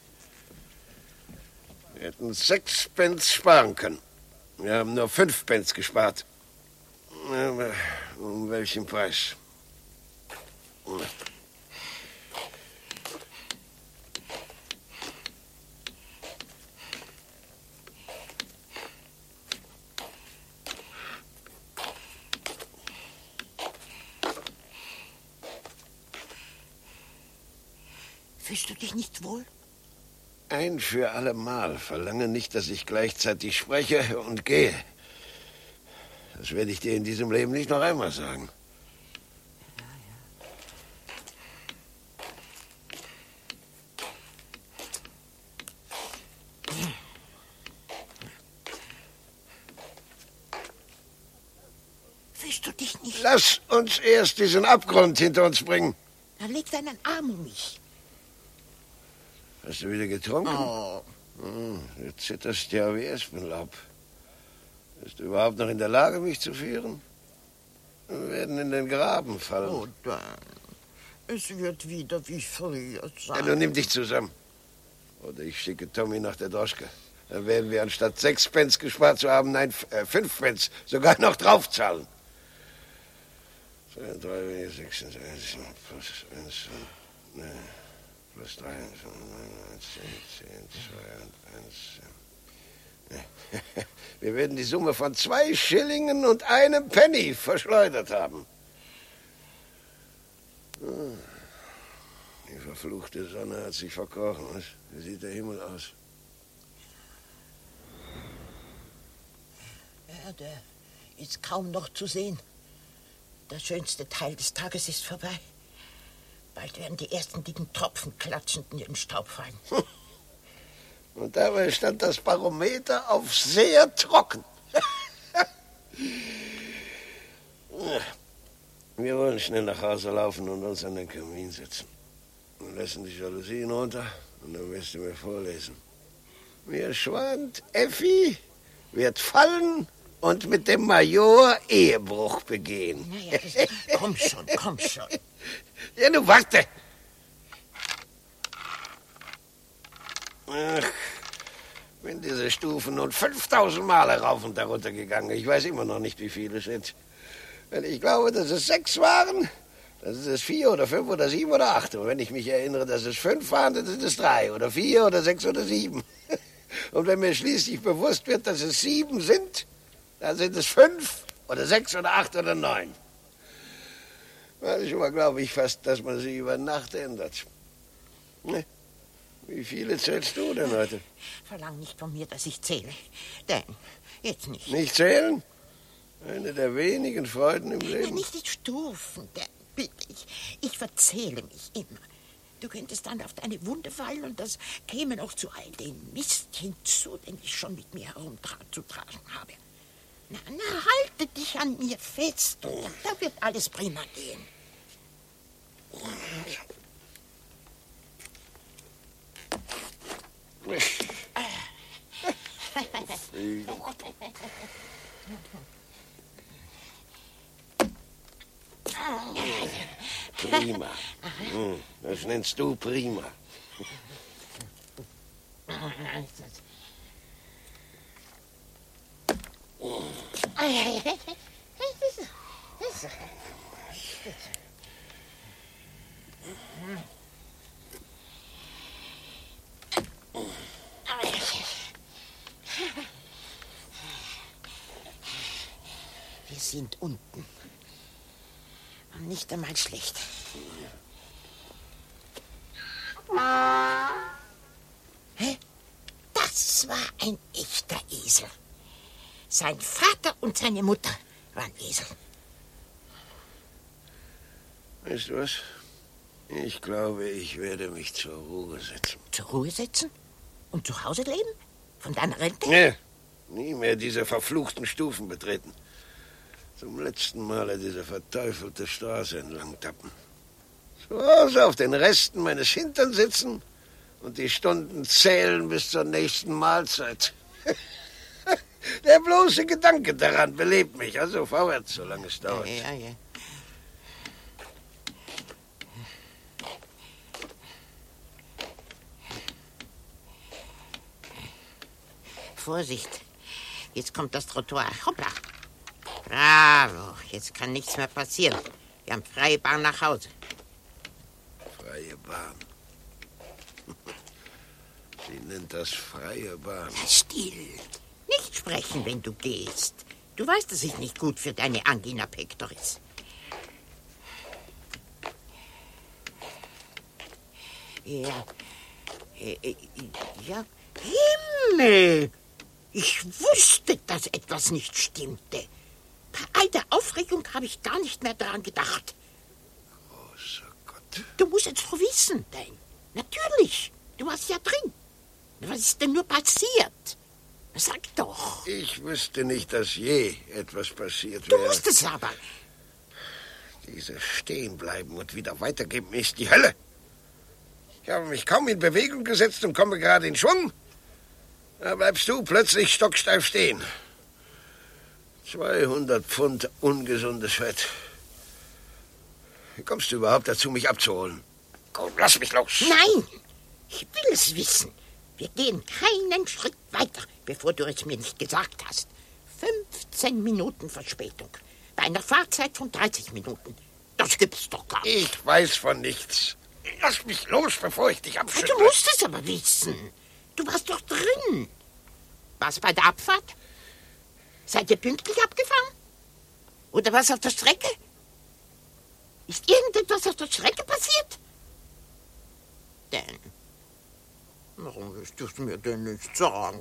S6: Wir hätten 6 Pence sparen können. Wir haben nur 5 Pence gespart. Aber um welchen Preis?
S4: Fühlst du dich nicht wohl?
S6: Ein für alle Mal. Verlange nicht, dass ich gleichzeitig spreche und gehe. Das werde ich dir in diesem Leben nicht noch einmal sagen.
S4: Fühlst du dich nicht?
S6: Lass uns erst diesen Abgrund hinter uns bringen.
S4: Dann leg deinen Arm um mich.
S6: Hast du wieder getrunken?
S4: Oh.
S6: Du zitterst ja wie Espenlaub. Bist du überhaupt noch in der Lage, mich zu führen? Wir werden in den Graben fallen.
S4: Oh, Dan. Es wird wieder wie früher sein.
S6: Ja, nun nimm dich zusammen. Oder ich schicke Tommy nach der Droschke. Dann werden wir anstatt 6 Pence gespart zu haben, 5 Pence sogar noch draufzahlen. 2, 3, 6, 1, plus 1, plus 3, 1, 10, 10, 2 und 1.
S14: Wir werden die Summe von 2 Schillingen und 1 Penny verschleudert haben. Die verfluchte Sonne hat sich verkrochen. Wie sieht der Himmel aus?
S4: Ja, der ist kaum noch zu sehen. Der schönste Teil des Tages ist vorbei. Bald werden die ersten dicken Tropfen klatschend in den Staub fallen.
S14: Und dabei stand das Barometer auf sehr trocken. Wir wollen schnell nach Hause laufen und uns an den Kamin setzen. Wir lassen die Jalousien runter und dann wirst du mir vorlesen. Mir schwant, Effi wird fallen und mit dem Major Ehebruch begehen.
S4: Naja, komm schon, komm schon.
S14: Ja, du warte. Ach, bin diese Stufen nun 5000 Male rauf und herunter gegangen. Ich weiß immer noch nicht, wie viele es sind. Wenn ich glaube, dass es 6 waren, dann sind es 4 oder 5 oder 7 oder 8. Und wenn ich mich erinnere, dass es 5 waren, dann sind es 3 oder 4 oder 6 oder 7. Und wenn mir schließlich bewusst wird, dass es 7 sind, dann sind es 5 oder 6 oder 8 oder 9. Manchmal glaube ich fast, dass man sie über Nacht ändert. Wie viele zählst du denn heute?
S4: Verlang nicht von mir, dass ich zähle. Denn, jetzt nicht.
S14: Nicht zählen? Eine der wenigen Freuden im Leben.
S4: Ja, nicht die Stufen, ich verzähle mich immer. Du könntest dann auf deine Wunde fallen und das käme noch zu all dem Mist hinzu, den ich schon mit mir herumzutragen habe. Na, halte dich an mir fest, und da wird alles prima gehen.
S14: Prima. Das nennst du prima.
S4: Wir sind unten. Und nicht einmal schlecht. Hä? Das war ein echter Esel. Sein Vater und seine Mutter waren Esel.
S14: Weißt du was? Ich glaube, ich werde mich zur Ruhe setzen.
S4: Zur Ruhe setzen? Und zu Hause leben? Von deiner Rente?
S14: Nee, nie mehr diese verfluchten Stufen betreten. Zum letzten Male diese verteufelte Straße entlang tappen. Zu Hause auf den Resten meines Hintern sitzen und die Stunden zählen bis zur nächsten Mahlzeit. Der bloße Gedanke daran belebt mich. Also vorwärts, solange es dauert.
S4: Ja. Vorsicht, jetzt kommt das Trottoir. Hoppla. Bravo, jetzt kann nichts mehr passieren. Wir haben freie Bahn nach Hause.
S14: Freie Bahn. Sie nennt das freie Bahn.
S4: Still. Nicht sprechen, wenn du gehst. Du weißt, dass ich nicht gut für deine Angina pectoris. Ja. Himmel! Ich wusste, dass etwas nicht stimmte. Bei all der Aufregung habe ich gar nicht mehr daran gedacht.
S14: Großer Gott.
S4: Du musst es doch wissen, denn natürlich, du warst ja drin. Was ist denn nur passiert? Sag doch.
S14: Ich wüsste nicht, dass je etwas passiert wäre.
S4: Du musst es aber.
S14: Dieses Stehenbleiben und wieder weitergeben ist die Hölle. Ich habe mich kaum in Bewegung gesetzt und komme gerade in Schwung. Da bleibst du plötzlich stocksteif stehen. 200 Pfund ungesundes Fett. Wie kommst du überhaupt dazu, mich abzuholen? Komm, lass mich los.
S4: Nein, ich will es wissen. Wir gehen keinen Schritt weiter, bevor du es mir nicht gesagt hast. 15 Minuten Verspätung. Bei einer Fahrzeit von 30 Minuten. Das gibt's doch gar nicht.
S14: Ich weiß von nichts. Lass mich los, bevor ich dich abschüttle.
S4: Du musst es aber wissen. Du warst doch drin. Was bei der Abfahrt? Seid ihr pünktlich abgefahren? Oder was auf der Strecke? Ist irgendetwas auf der Strecke passiert? Denn, warum willst du es mir denn nicht sagen?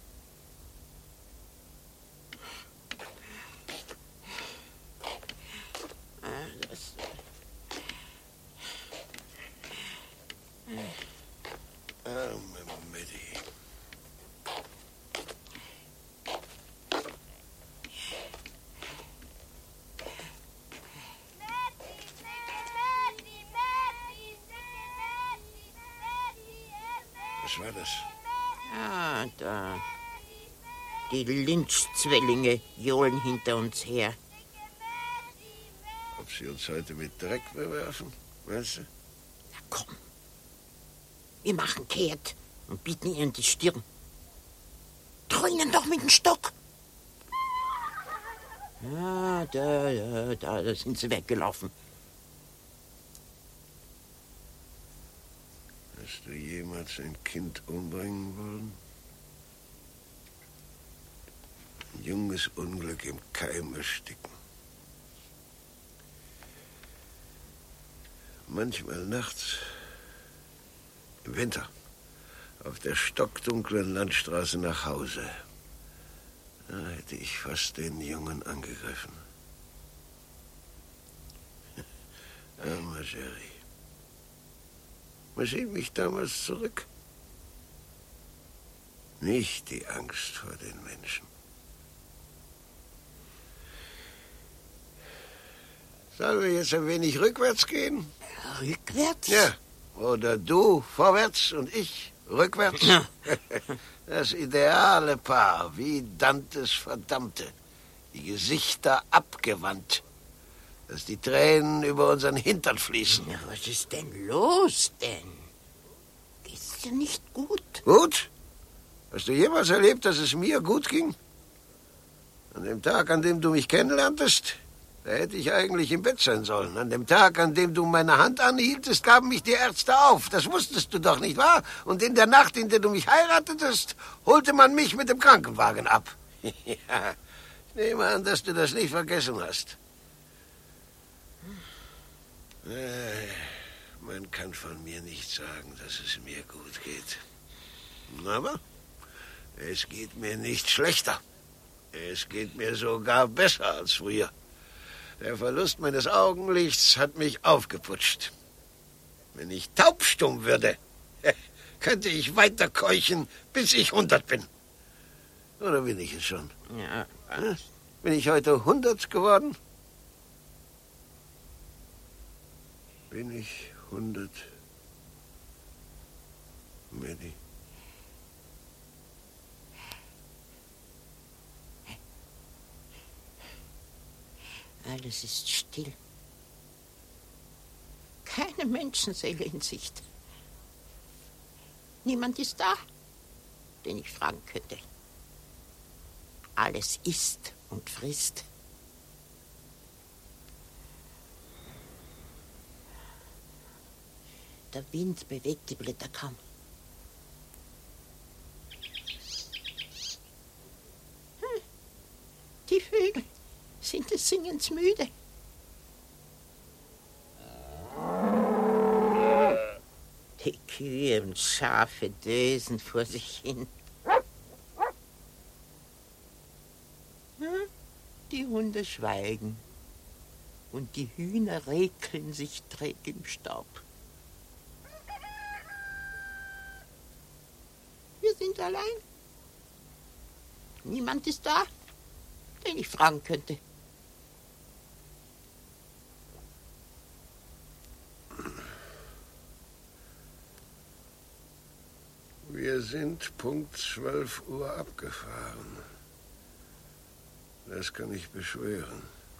S14: Was war das?
S4: Ah, da. Die Lynchzwillinge johlen hinter uns her.
S14: Ob sie uns heute mit Dreck bewerfen, weißt du?
S4: Na komm. Wir machen kehrt und bieten ihnen die Stirn. Dröhnen doch mit dem Stock. Ah, da sind sie weggelaufen.
S14: Hast du jemals ein Kind umbringen wollen? Ein junges Unglück im Keim ersticken. Manchmal nachts, im Winter, auf der stockdunklen Landstraße nach Hause, da hätte ich fast den Jungen angegriffen. Armer Jerry. Was hielt mich damals zurück? Nicht die Angst vor den Menschen. Sollen wir jetzt ein wenig rückwärts gehen?
S4: Rückwärts?
S14: Ja. Oder du vorwärts und ich rückwärts?
S4: Ja.
S14: Das ideale Paar, wie Dantes Verdammte. Die Gesichter abgewandt. Dass die Tränen über unseren Hintern fließen.
S4: Ja, was ist denn los, denn? Geht's dir nicht gut?
S14: Gut? Hast du jemals erlebt, dass es mir gut ging? An dem Tag, an dem du mich kennenlerntest, da hätte ich eigentlich im Bett sein sollen. An dem Tag, an dem du meine Hand anhieltest, gaben mich die Ärzte auf. Das wusstest du doch, nicht wahr? Und in der Nacht, in der du mich heiratest, holte man mich mit dem Krankenwagen ab. Ja, ich nehme an, dass du das nicht vergessen hast. Man kann von mir nicht sagen, dass es mir gut geht. Aber es geht mir nicht schlechter. Es geht mir sogar besser als früher. Der Verlust meines Augenlichts hat mich aufgeputscht. Wenn ich taubstumm würde, könnte ich weiter keuchen, bis ich 100 bin. Oder bin ich es schon?
S4: Ja.
S14: Bin ich heute 100 geworden? Bin ich 100, Maddie?
S4: Alles ist still. Keine Menschenseele in Sicht. Niemand ist da, den ich fragen könnte. Alles isst und frisst. Der Wind bewegt die Blätter kaum. Die Vögel sind des Singens müde. Die Kühe und Schafe dösen vor sich hin. Die Hunde schweigen und die Hühner rekeln sich träg im Staub. Wir sind allein. Niemand ist da, den ich fragen könnte.
S14: Wir sind Punkt 12 Uhr abgefahren. Das kann ich beschwören.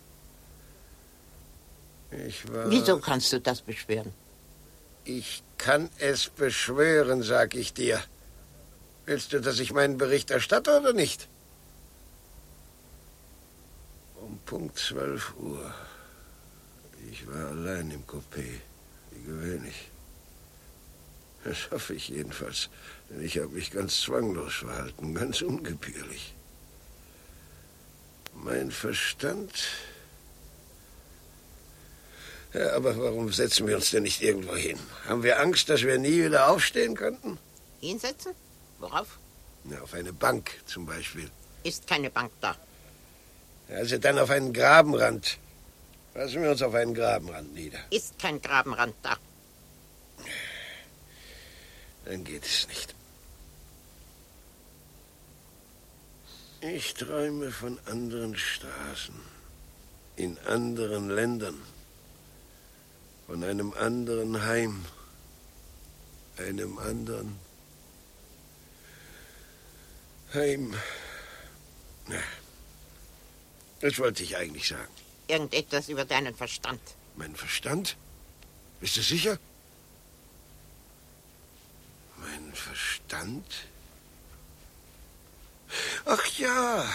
S4: Wieso kannst du das beschwören?
S14: Ich kann es beschwören, sag ich dir. Willst du, dass ich meinen Bericht erstatte oder nicht? Um Punkt 12 Uhr. Ich war allein im Coupé, wie gewöhnlich. Das hoffe ich jedenfalls. Denn ich habe mich ganz zwanglos verhalten, ganz ungebührlich. Mein Verstand... Ja, aber warum setzen wir uns denn nicht irgendwo hin? Haben wir Angst, dass wir nie wieder aufstehen könnten?
S4: Hinsetzen? Worauf?
S14: Na, auf eine Bank zum Beispiel.
S4: Ist keine Bank da.
S14: Also dann auf einen Grabenrand. Lassen wir uns auf einen Grabenrand nieder.
S4: Ist kein Grabenrand da.
S14: Dann geht es nicht. Ich träume von anderen Straßen, in anderen Ländern, von einem anderen Heim, einem anderen Heim. Na, das wollte ich eigentlich sagen.
S4: Irgendetwas über deinen Verstand.
S14: Mein Verstand? Bist du sicher? Mein Verstand? Ach ja.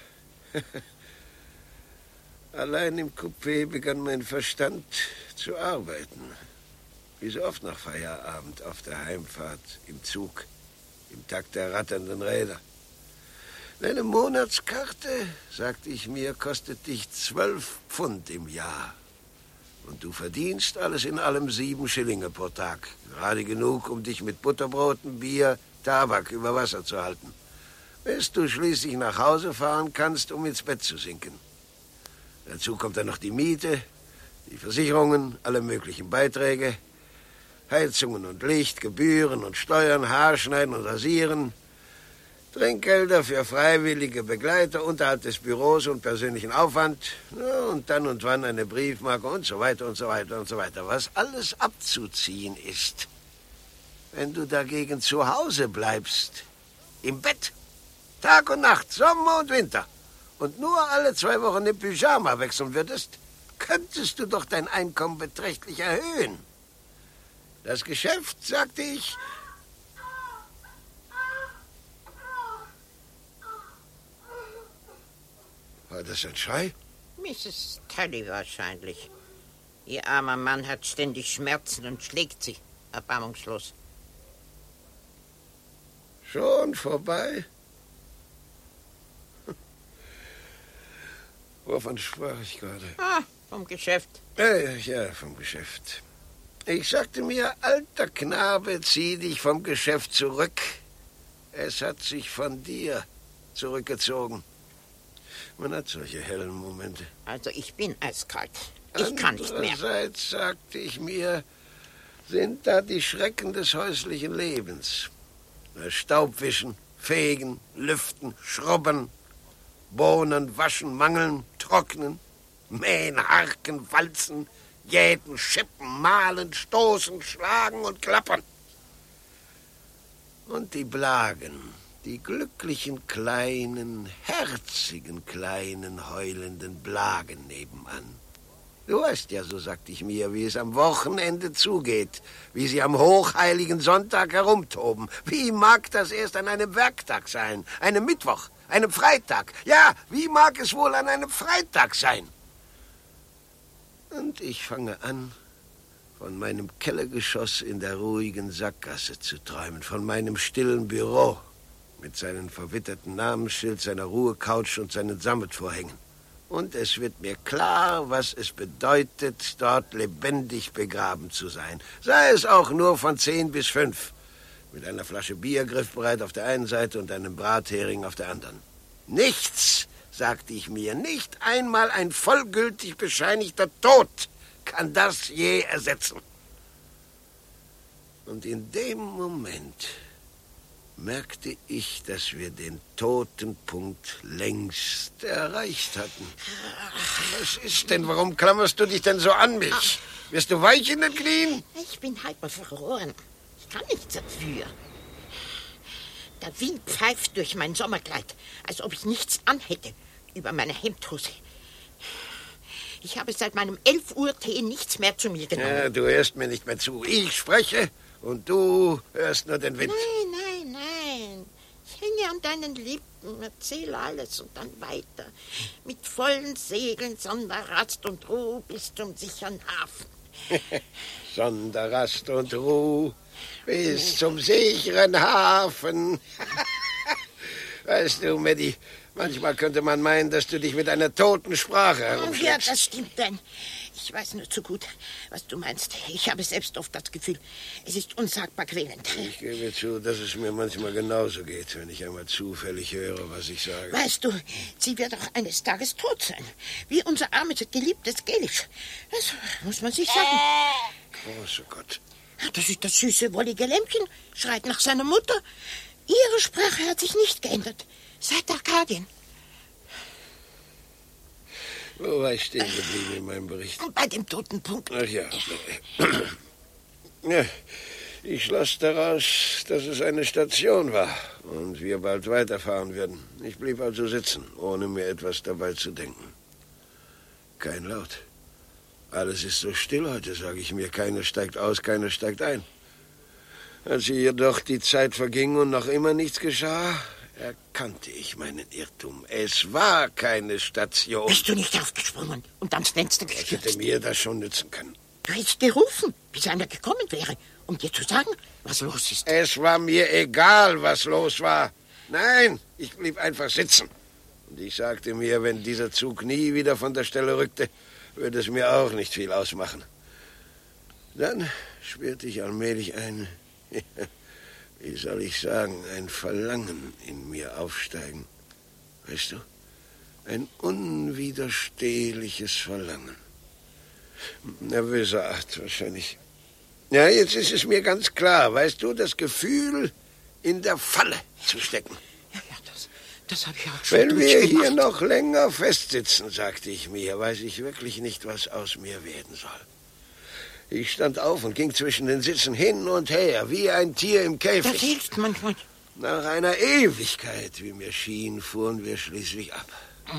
S14: Allein im Coupé begann mein Verstand zu arbeiten. Wie so oft nach Feierabend auf der Heimfahrt, im Zug, im Takt der ratternden Räder. Deine Monatskarte, sagte ich mir, kostet dich 12 Pfund im Jahr. Und du verdienst alles in allem 7 Schillinge pro Tag. Gerade genug, um dich mit Butterbroten, Bier, Tabak über Wasser zu halten. Bis du schließlich nach Hause fahren kannst, um ins Bett zu sinken. Dazu kommt dann noch die Miete, die Versicherungen, alle möglichen Beiträge, Heizungen und Licht, Gebühren und Steuern, Haarschneiden und Rasieren, Trinkgelder für freiwillige Begleiter unterhalb des Büros und persönlichen Aufwand, ja, und dann und wann eine Briefmarke und so weiter und so weiter und so weiter. Was alles abzuziehen ist. Wenn du dagegen zu Hause bleibst, im Bett, Tag und Nacht, Sommer und Winter, und nur alle 2 Wochen im Pyjama wechseln würdest, könntest du doch dein Einkommen beträchtlich erhöhen. Das Geschäft, sagte ich... War das ein Schrei?
S4: Mrs. Tully wahrscheinlich. Ihr armer Mann hat ständig Schmerzen und schlägt sie erbarmungslos.
S14: Schon vorbei? Wovon sprach ich gerade?
S4: Ah, vom Geschäft.
S14: Ja, vom Geschäft. Ich sagte mir, alter Knabe, zieh dich vom Geschäft zurück. Es hat sich von dir zurückgezogen. Man hat solche hellen Momente.
S4: Also ich bin eiskalt. Ich kann nicht mehr.
S14: Andererseits, sagte ich mir, sind da die Schrecken des häuslichen Lebens. Staubwischen, fegen, lüften, schrubben, bohnen, waschen, mangeln, trocknen, mähen, harken, walzen, jäten, schippen, mahlen, stoßen, schlagen und klappern. Und die Blagen, die glücklichen kleinen, herzigen kleinen, heulenden Blagen nebenan. Du weißt ja, so sagte ich mir, wie es am Wochenende zugeht, wie sie am hochheiligen Sonntag herumtoben. Wie mag das erst an einem Werktag sein, einem Mittwoch, einem Freitag? Ja, wie mag es wohl an einem Freitag sein? Und ich fange an, von meinem Kellergeschoss in der ruhigen Sackgasse zu träumen, von meinem stillen Büro mit seinem verwitterten Namensschild, seiner Ruhecouch und seinen Sammetvorhängen. Und es wird mir klar, was es bedeutet, dort lebendig begraben zu sein. Sei es auch nur von 10 bis 5. Mit einer Flasche Bier griffbereit auf der einen Seite und einem Brathering auf der anderen. Nichts, sagte ich mir, nicht einmal ein vollgültig bescheinigter Tod kann das je ersetzen. Und in dem Moment merkte ich, dass wir den toten Punkt längst erreicht hatten. Was ist denn? Warum klammerst du dich denn so an mich? Wirst du weich in den Knien?
S4: Ich bin halb verrohren. Ich kann nichts dafür. Der Wind pfeift durch mein Sommerkleid, als ob ich nichts anhätte, über meine Hemdhose. Ich habe seit meinem 11 Uhr Tee nichts mehr zu mir genommen.
S14: Ja, du hörst mir nicht mehr zu. Ich spreche und du hörst nur den Wind.
S4: Nein. Ich hänge an deinen Lippen, erzähle alles und dann weiter. Mit vollen Segeln, Sonderrast und Ruhe bis zum sicheren Hafen.
S14: Sonderrast und Ruhe bis zum sicheren Hafen. Weißt du, Maddie, manchmal könnte man meinen, dass du dich mit einer toten Sprache herumschlägst.
S4: Ja, das stimmt, Ben. Ich weiß nur zu gut, was du meinst. Ich habe selbst oft das Gefühl, es ist unsagbar quälend.
S14: Ich gebe zu, dass es mir manchmal genauso geht, wenn ich einmal zufällig höre, was ich sage.
S4: Weißt du, sie wird auch eines Tages tot sein. Wie unser armes, geliebtes Gelisch. Das muss man sich sagen.
S14: Großer Gott.
S4: Das ist das süße, wollige Lämpchen, schreit nach seiner Mutter. Ihre Sprache hat sich nicht geändert. Seit Arkadien.
S14: Wo war ich stehen geblieben in meinem Bericht?
S4: Bei dem toten Punkt.
S14: Ach ja. Ja, ich schloss daraus, dass es eine Station war und wir bald weiterfahren würden. Ich blieb also sitzen, ohne mir etwas dabei zu denken. Kein Laut. Alles ist so still heute, sage ich mir. Keiner steigt aus, keiner steigt ein. Als jedoch die Zeit verging und noch immer nichts geschah, erkannte ich meinen Irrtum. Es war keine Station.
S4: Bist du nicht aufgesprungen und ans Fenster gestürzt?
S14: Ich hätte mir das schon nützen können.
S4: Du hättest gerufen, bis einer gekommen wäre, um dir zu sagen, was los ist.
S14: Es war mir egal, was los war. Nein, ich blieb einfach sitzen. Und ich sagte mir, wenn dieser Zug nie wieder von der Stelle rückte, würde es mir auch nicht viel ausmachen. Dann spürte ich allmählich ein, wie soll ich sagen, ein Verlangen in mir aufsteigen. Weißt du, ein unwiderstehliches Verlangen. Nervöser Art wahrscheinlich. Ja, jetzt ist es mir ganz klar, weißt du, das Gefühl, in der Falle zu stecken.
S4: Ja, das habe ich auch schon
S14: Wenn wir
S4: durchgemacht.
S14: hier noch länger festsitzen, sagte ich mir, weiß ich wirklich nicht, was aus mir werden soll. Ich stand auf und ging zwischen den Sitzen hin und her, wie ein Tier im Käfig.
S4: Das hilft manchmal.
S14: Nach einer Ewigkeit, wie mir schien, fuhren wir schließlich ab.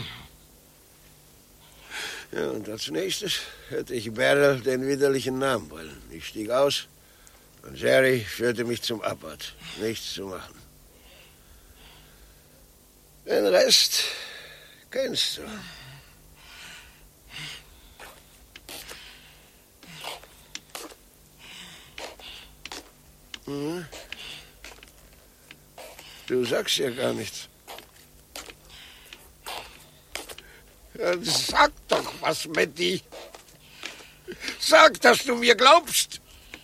S14: Ja, und als nächstes hörte ich Beryl den widerlichen Namen brüllen. Ich stieg aus und Jerry führte mich zum Abort. Nichts zu machen. Den Rest kennst du. Hm? Du sagst ja gar nichts. Ja, sag doch was, Matti. Sag, dass du mir glaubst.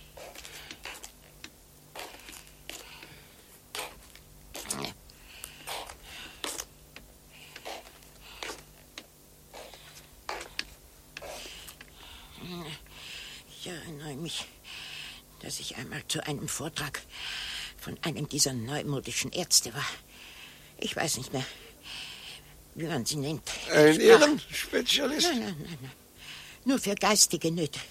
S4: Ich erinnere mich, dass ich einmal zu einem Vortrag von einem dieser neumodischen Ärzte war. Ich weiß nicht mehr, wie man sie nennt.
S14: Ein Irrenspezialist?
S4: Nein. Nur für geistige Nöte.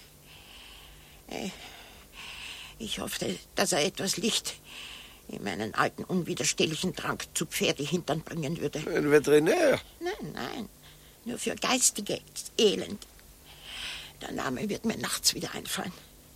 S4: Ich hoffte, dass er etwas Licht in meinen alten, unwiderstehlichen Drang zu Pferdehintern bringen würde.
S14: Ein Veterinär?
S4: Nein. Nur für geistiges Elend. Der Name wird mir nachts wieder einfallen.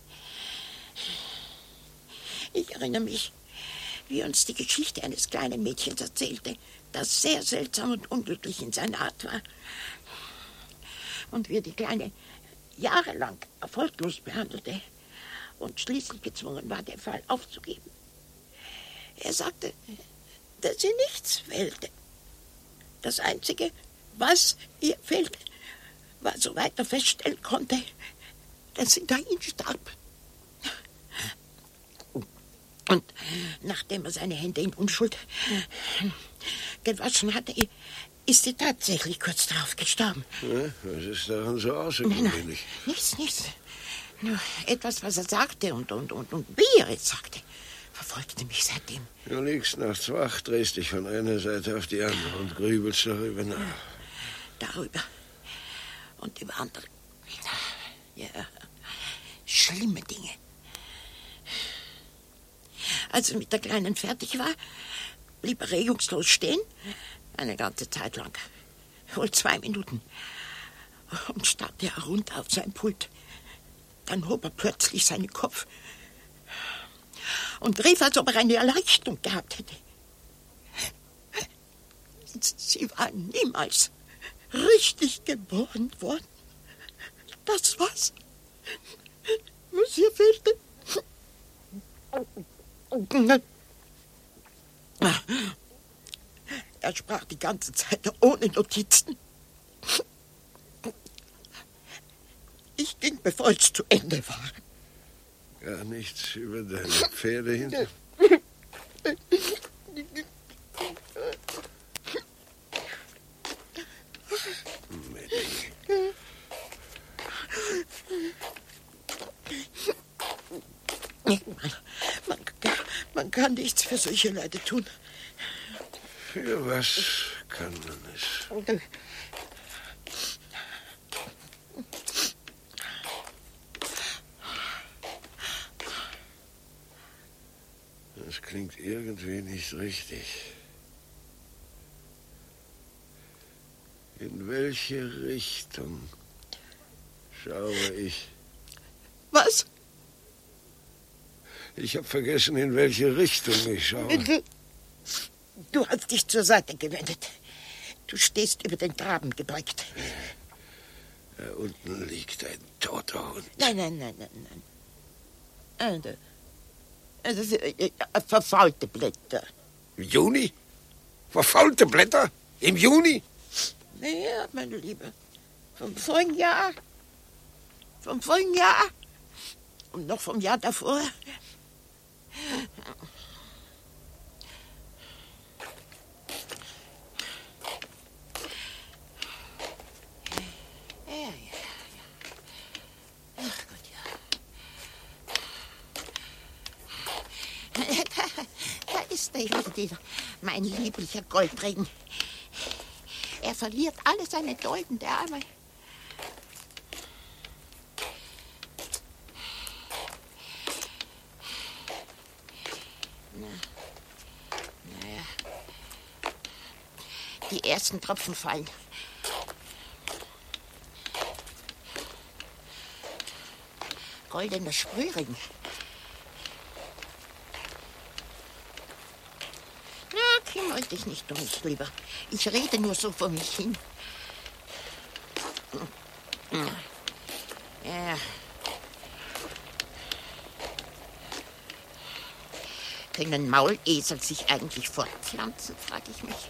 S4: Ich erinnere mich, wie uns die Geschichte eines kleinen Mädchens erzählte, das sehr seltsam und unglücklich in seiner Art war. Und wie die Kleine jahrelang erfolglos behandelte und schließlich gezwungen war, den Fall aufzugeben. Er sagte, dass ihr nichts fehlte. Das Einzige, was ihr fehlte, war, soweit er feststellen konnte, dass sie dahin starb. Und nachdem er seine Hände in Unschuld gewaschen hatte, ist sie tatsächlich kurz darauf gestorben.
S14: Ja, was ist daran so außergewöhnlich?
S4: Nichts. Nur etwas, was er sagte und wie er es sagte, verfolgte mich seitdem.
S14: Du liegst nachts wach, drehst dich von einer Seite auf die andere und grübelst darüber nach.
S4: Darüber und über andere. Ja, schlimme Dinge. Als er mit der Kleinen fertig war, blieb er regungslos stehen, eine ganze Zeit lang, wohl 2 Minuten, und starrte herunter auf sein Pult. Dann hob er plötzlich seinen Kopf und rief, als ob er eine Erleichterung gehabt hätte. Sie war niemals richtig geboren worden. Das war's. Monsieur Fichte. Er sprach die ganze Zeit ohne Notizen. Ich ging, bevor es zu Ende war.
S14: Gar nichts über deine Pferde hinter.
S4: Man kann nichts für solche Leute tun.
S14: Für was kann man es? Das klingt irgendwie nicht richtig. In welche Richtung schaue ich?
S4: Was?
S14: Ich habe vergessen, in welche Richtung ich schaue.
S4: Du hast dich zur Seite gewendet. Du stehst über den Graben gebeugt.
S14: Da unten liegt ein toter Hund.
S4: Nein. Verfaulte Blätter.
S14: Im Juni? Verfaulte Blätter? Im Juni?
S4: Ja, meine Liebe. Vom vorigen Jahr. Vom vorigen Jahr. Und noch vom Jahr davor. Ja. Ach Gott, ja. Da ist er wieder, mein lieblicher Goldring. Er verliert alle seine Dolden, der Arme. Naja. Die ersten Tropfen fallen. Goldener Sprühring. Na, kümmere dich nicht um mich, lieber. Ich rede nur so vor mich hin. Ja. Können Maulesel sich eigentlich fortpflanzen, frage ich mich.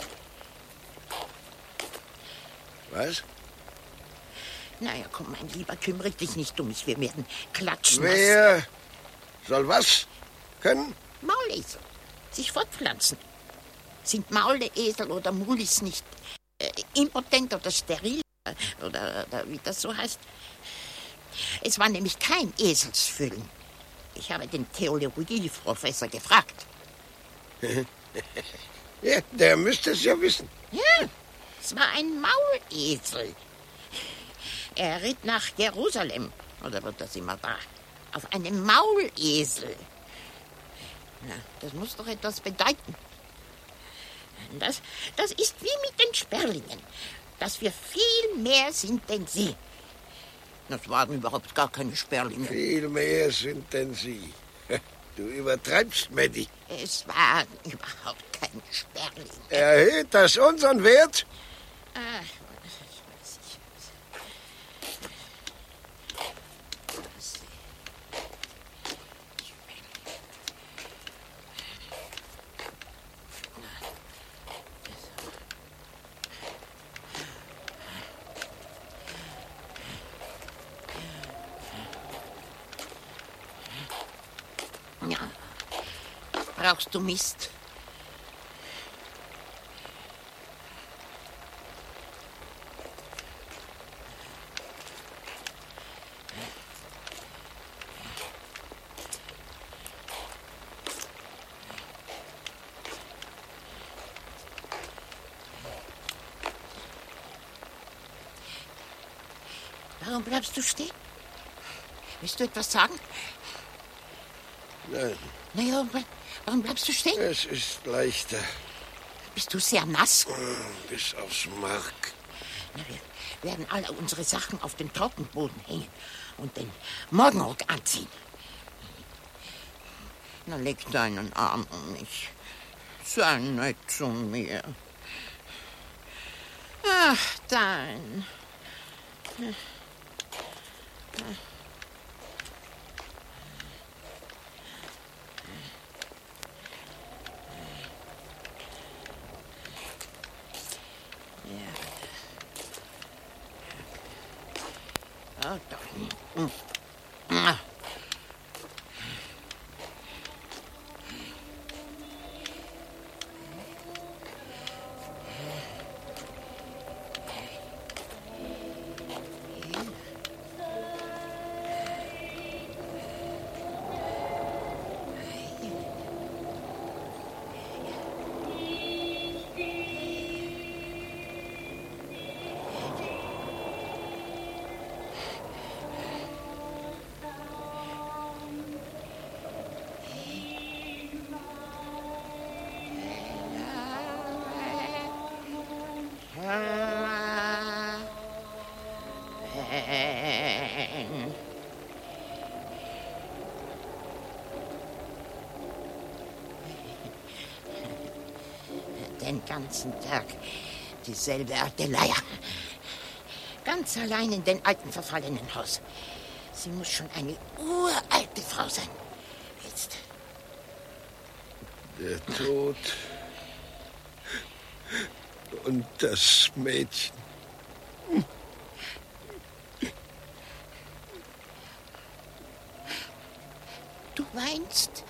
S14: Was?
S4: Naja, komm, mein Lieber, kümmere dich nicht um mich. Wir werden klatschen.
S14: Wer soll was können?
S4: Maulesel. Sich fortpflanzen. Sind Maulesel oder Mulis nicht impotent oder steril? Oder wie das so heißt? Es war nämlich kein Eselsfüllen. Ich habe den Theologieprofessor gefragt.
S14: Ja, der müsste es ja wissen.
S4: Ja, es war ein Maulesel. Er ritt nach Jerusalem, oder wird das immer da, auf einem Maulesel. Na, das muss doch etwas bedeuten. Das ist wie mit den Sperlingen, dass wir viel mehr sind denn sie. Das waren überhaupt gar keine Sperlinge.
S14: Viel mehr sind denn sie. Du übertreibst, Maddy.
S4: Es waren überhaupt keine Sperlinge.
S14: Erhöht das unseren Wert?
S4: Ah, ja. Brauchst du Mist? Warum bleibst du stehen? Willst du etwas sagen?
S14: Nein.
S4: Naja, warum bleibst du stehen?
S14: Es ist leichter.
S4: Bist du sehr nass?
S14: Bis aufs Mark.
S4: Na, wir werden alle unsere Sachen auf den Trockenboden hängen und den Morgenrock anziehen. Na, leg deinen Arm um mich. Sei nett zu mir. Ach, dein. Den ganzen Tag dieselbe Art der Leier. Ganz allein in dem alten, verfallenen Haus. Sie muss schon eine uralte Frau sein. Jetzt.
S14: Der Tod und das Mädchen.
S4: Du weinst?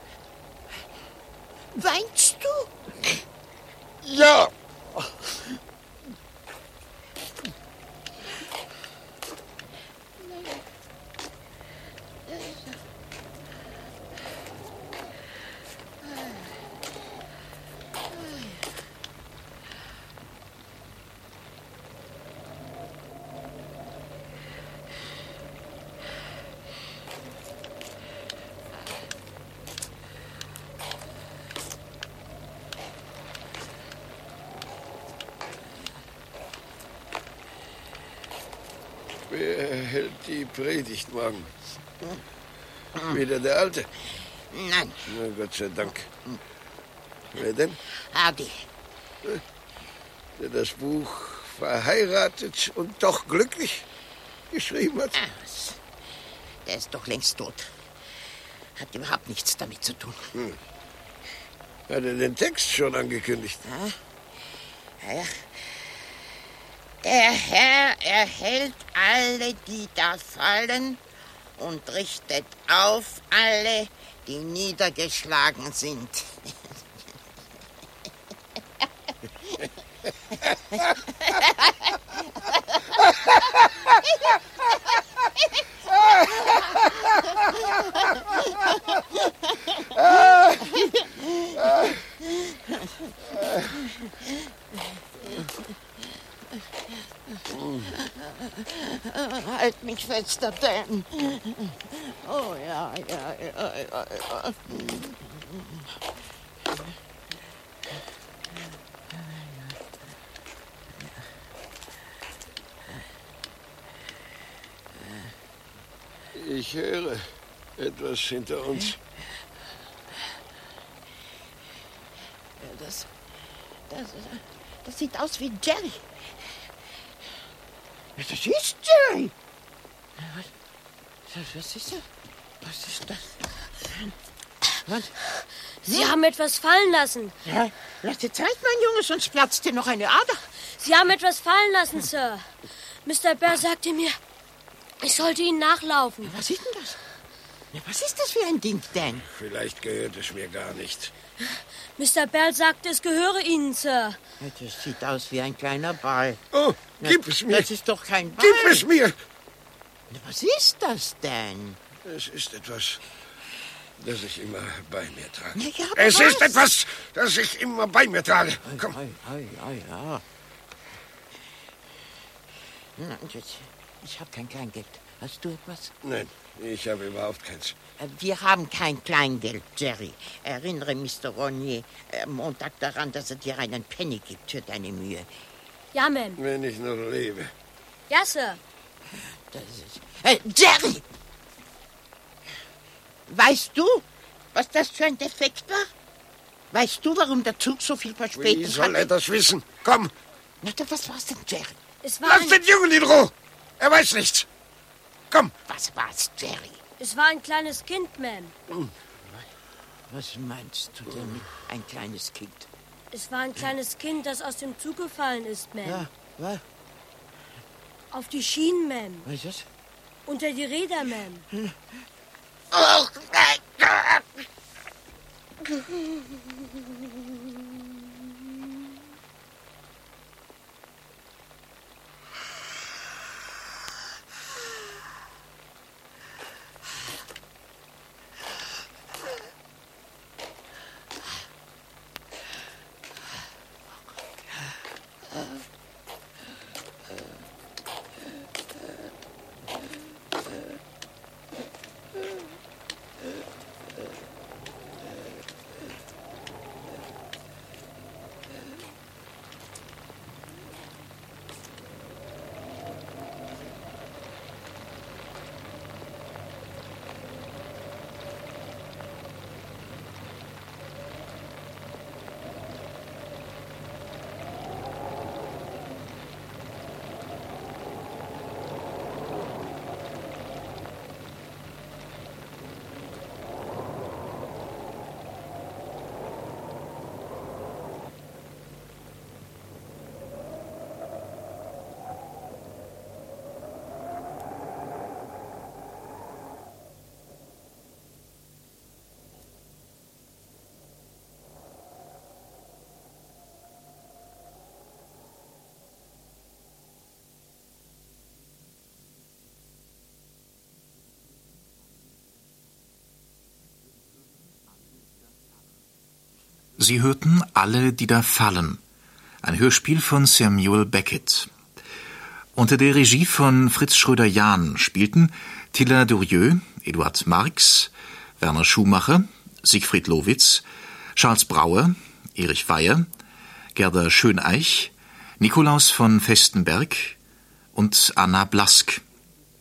S4: Weinst du?
S14: Ja. Wer hält die Predigt morgen? Wieder der Alte?
S4: Nein.
S14: Na, Gott sei Dank. Wer denn?
S4: Hardy.
S14: Der das Buch Verheiratet und doch glücklich geschrieben hat?
S4: Der ist doch längst tot. Hat überhaupt nichts damit zu tun.
S14: Hat er den Text schon angekündigt?
S4: Ja. Der Herr erhält alle, die da fallen, und richtet auf alle, die niedergeschlagen sind. Halt mich fester, Dan. Oh ja.
S14: Ich höre etwas hinter uns.
S4: Das sieht aus wie Jerry. Das ist Jerry. Was ist das? Was ist das? Was?
S13: Sie haben etwas fallen lassen.
S4: Ja, lass dir Zeit, mein Junge, sonst platzt dir noch eine Ader.
S13: Sie haben etwas fallen lassen, Sir. Mr. Bear sagte mir, ich sollte Ihnen nachlaufen.
S4: Was ist denn das? Ja, was ist das für ein Ding, Dan?
S14: Vielleicht gehört es mir gar nicht.
S13: Mr. Bell sagte, es gehöre Ihnen, Sir.
S4: Ja, das sieht aus wie ein kleiner Ball.
S14: Oh, gib es mir.
S4: Das ist doch kein Ball.
S14: Gib es mir.
S4: Was ist das denn?
S14: Es ist etwas, das ich immer bei mir trage.
S4: Ja,
S14: es ist etwas, das ich immer bei mir trage. Komm.
S4: Ja. Ich habe kein Kleingeld. Hast du etwas?
S14: Nein, ich habe überhaupt keins.
S4: Wir haben kein Kleingeld, Jerry. Erinnere Mr. Ronier Montag daran, dass er dir einen Penny gibt für deine Mühe.
S13: Ja, Ma'am.
S14: Wenn ich nur lebe.
S13: Ja, Sir.
S4: Jerry! Weißt du, was das für ein Defekt war? Weißt du, warum der Zug so viel Verspätung
S14: Wie soll
S4: hatte?
S14: er das wissen? Komm!
S4: Na, was war's denn, Jerry?
S14: Lass den Jungen in Ruhe! Er weiß nichts. Komm!
S4: Was war's, Jerry?
S13: Es war ein kleines Kind, Ma'am.
S4: Was meinst du denn mit ein kleines Kind?
S13: Es war ein kleines Kind, das aus dem Zug gefallen ist, Ma'am.
S4: Ja, was?
S13: Auf die Schienen, Ma'am.
S4: Was ist das?
S13: Unter die Räder, Ma'am.
S4: Oh, mein Gott!
S1: Sie hörten Alle, die da fallen, ein Hörspiel von Samuel Beckett. Unter der Regie von Fritz Schröder-Jahn spielten Tilla Durieux, Eduard Marx, Werner Schumacher, Siegfried Lowitz, Charles Brauer, Erich Weyer, Gerda Schöneich, Nikolaus von Festenberg und Anna Blask.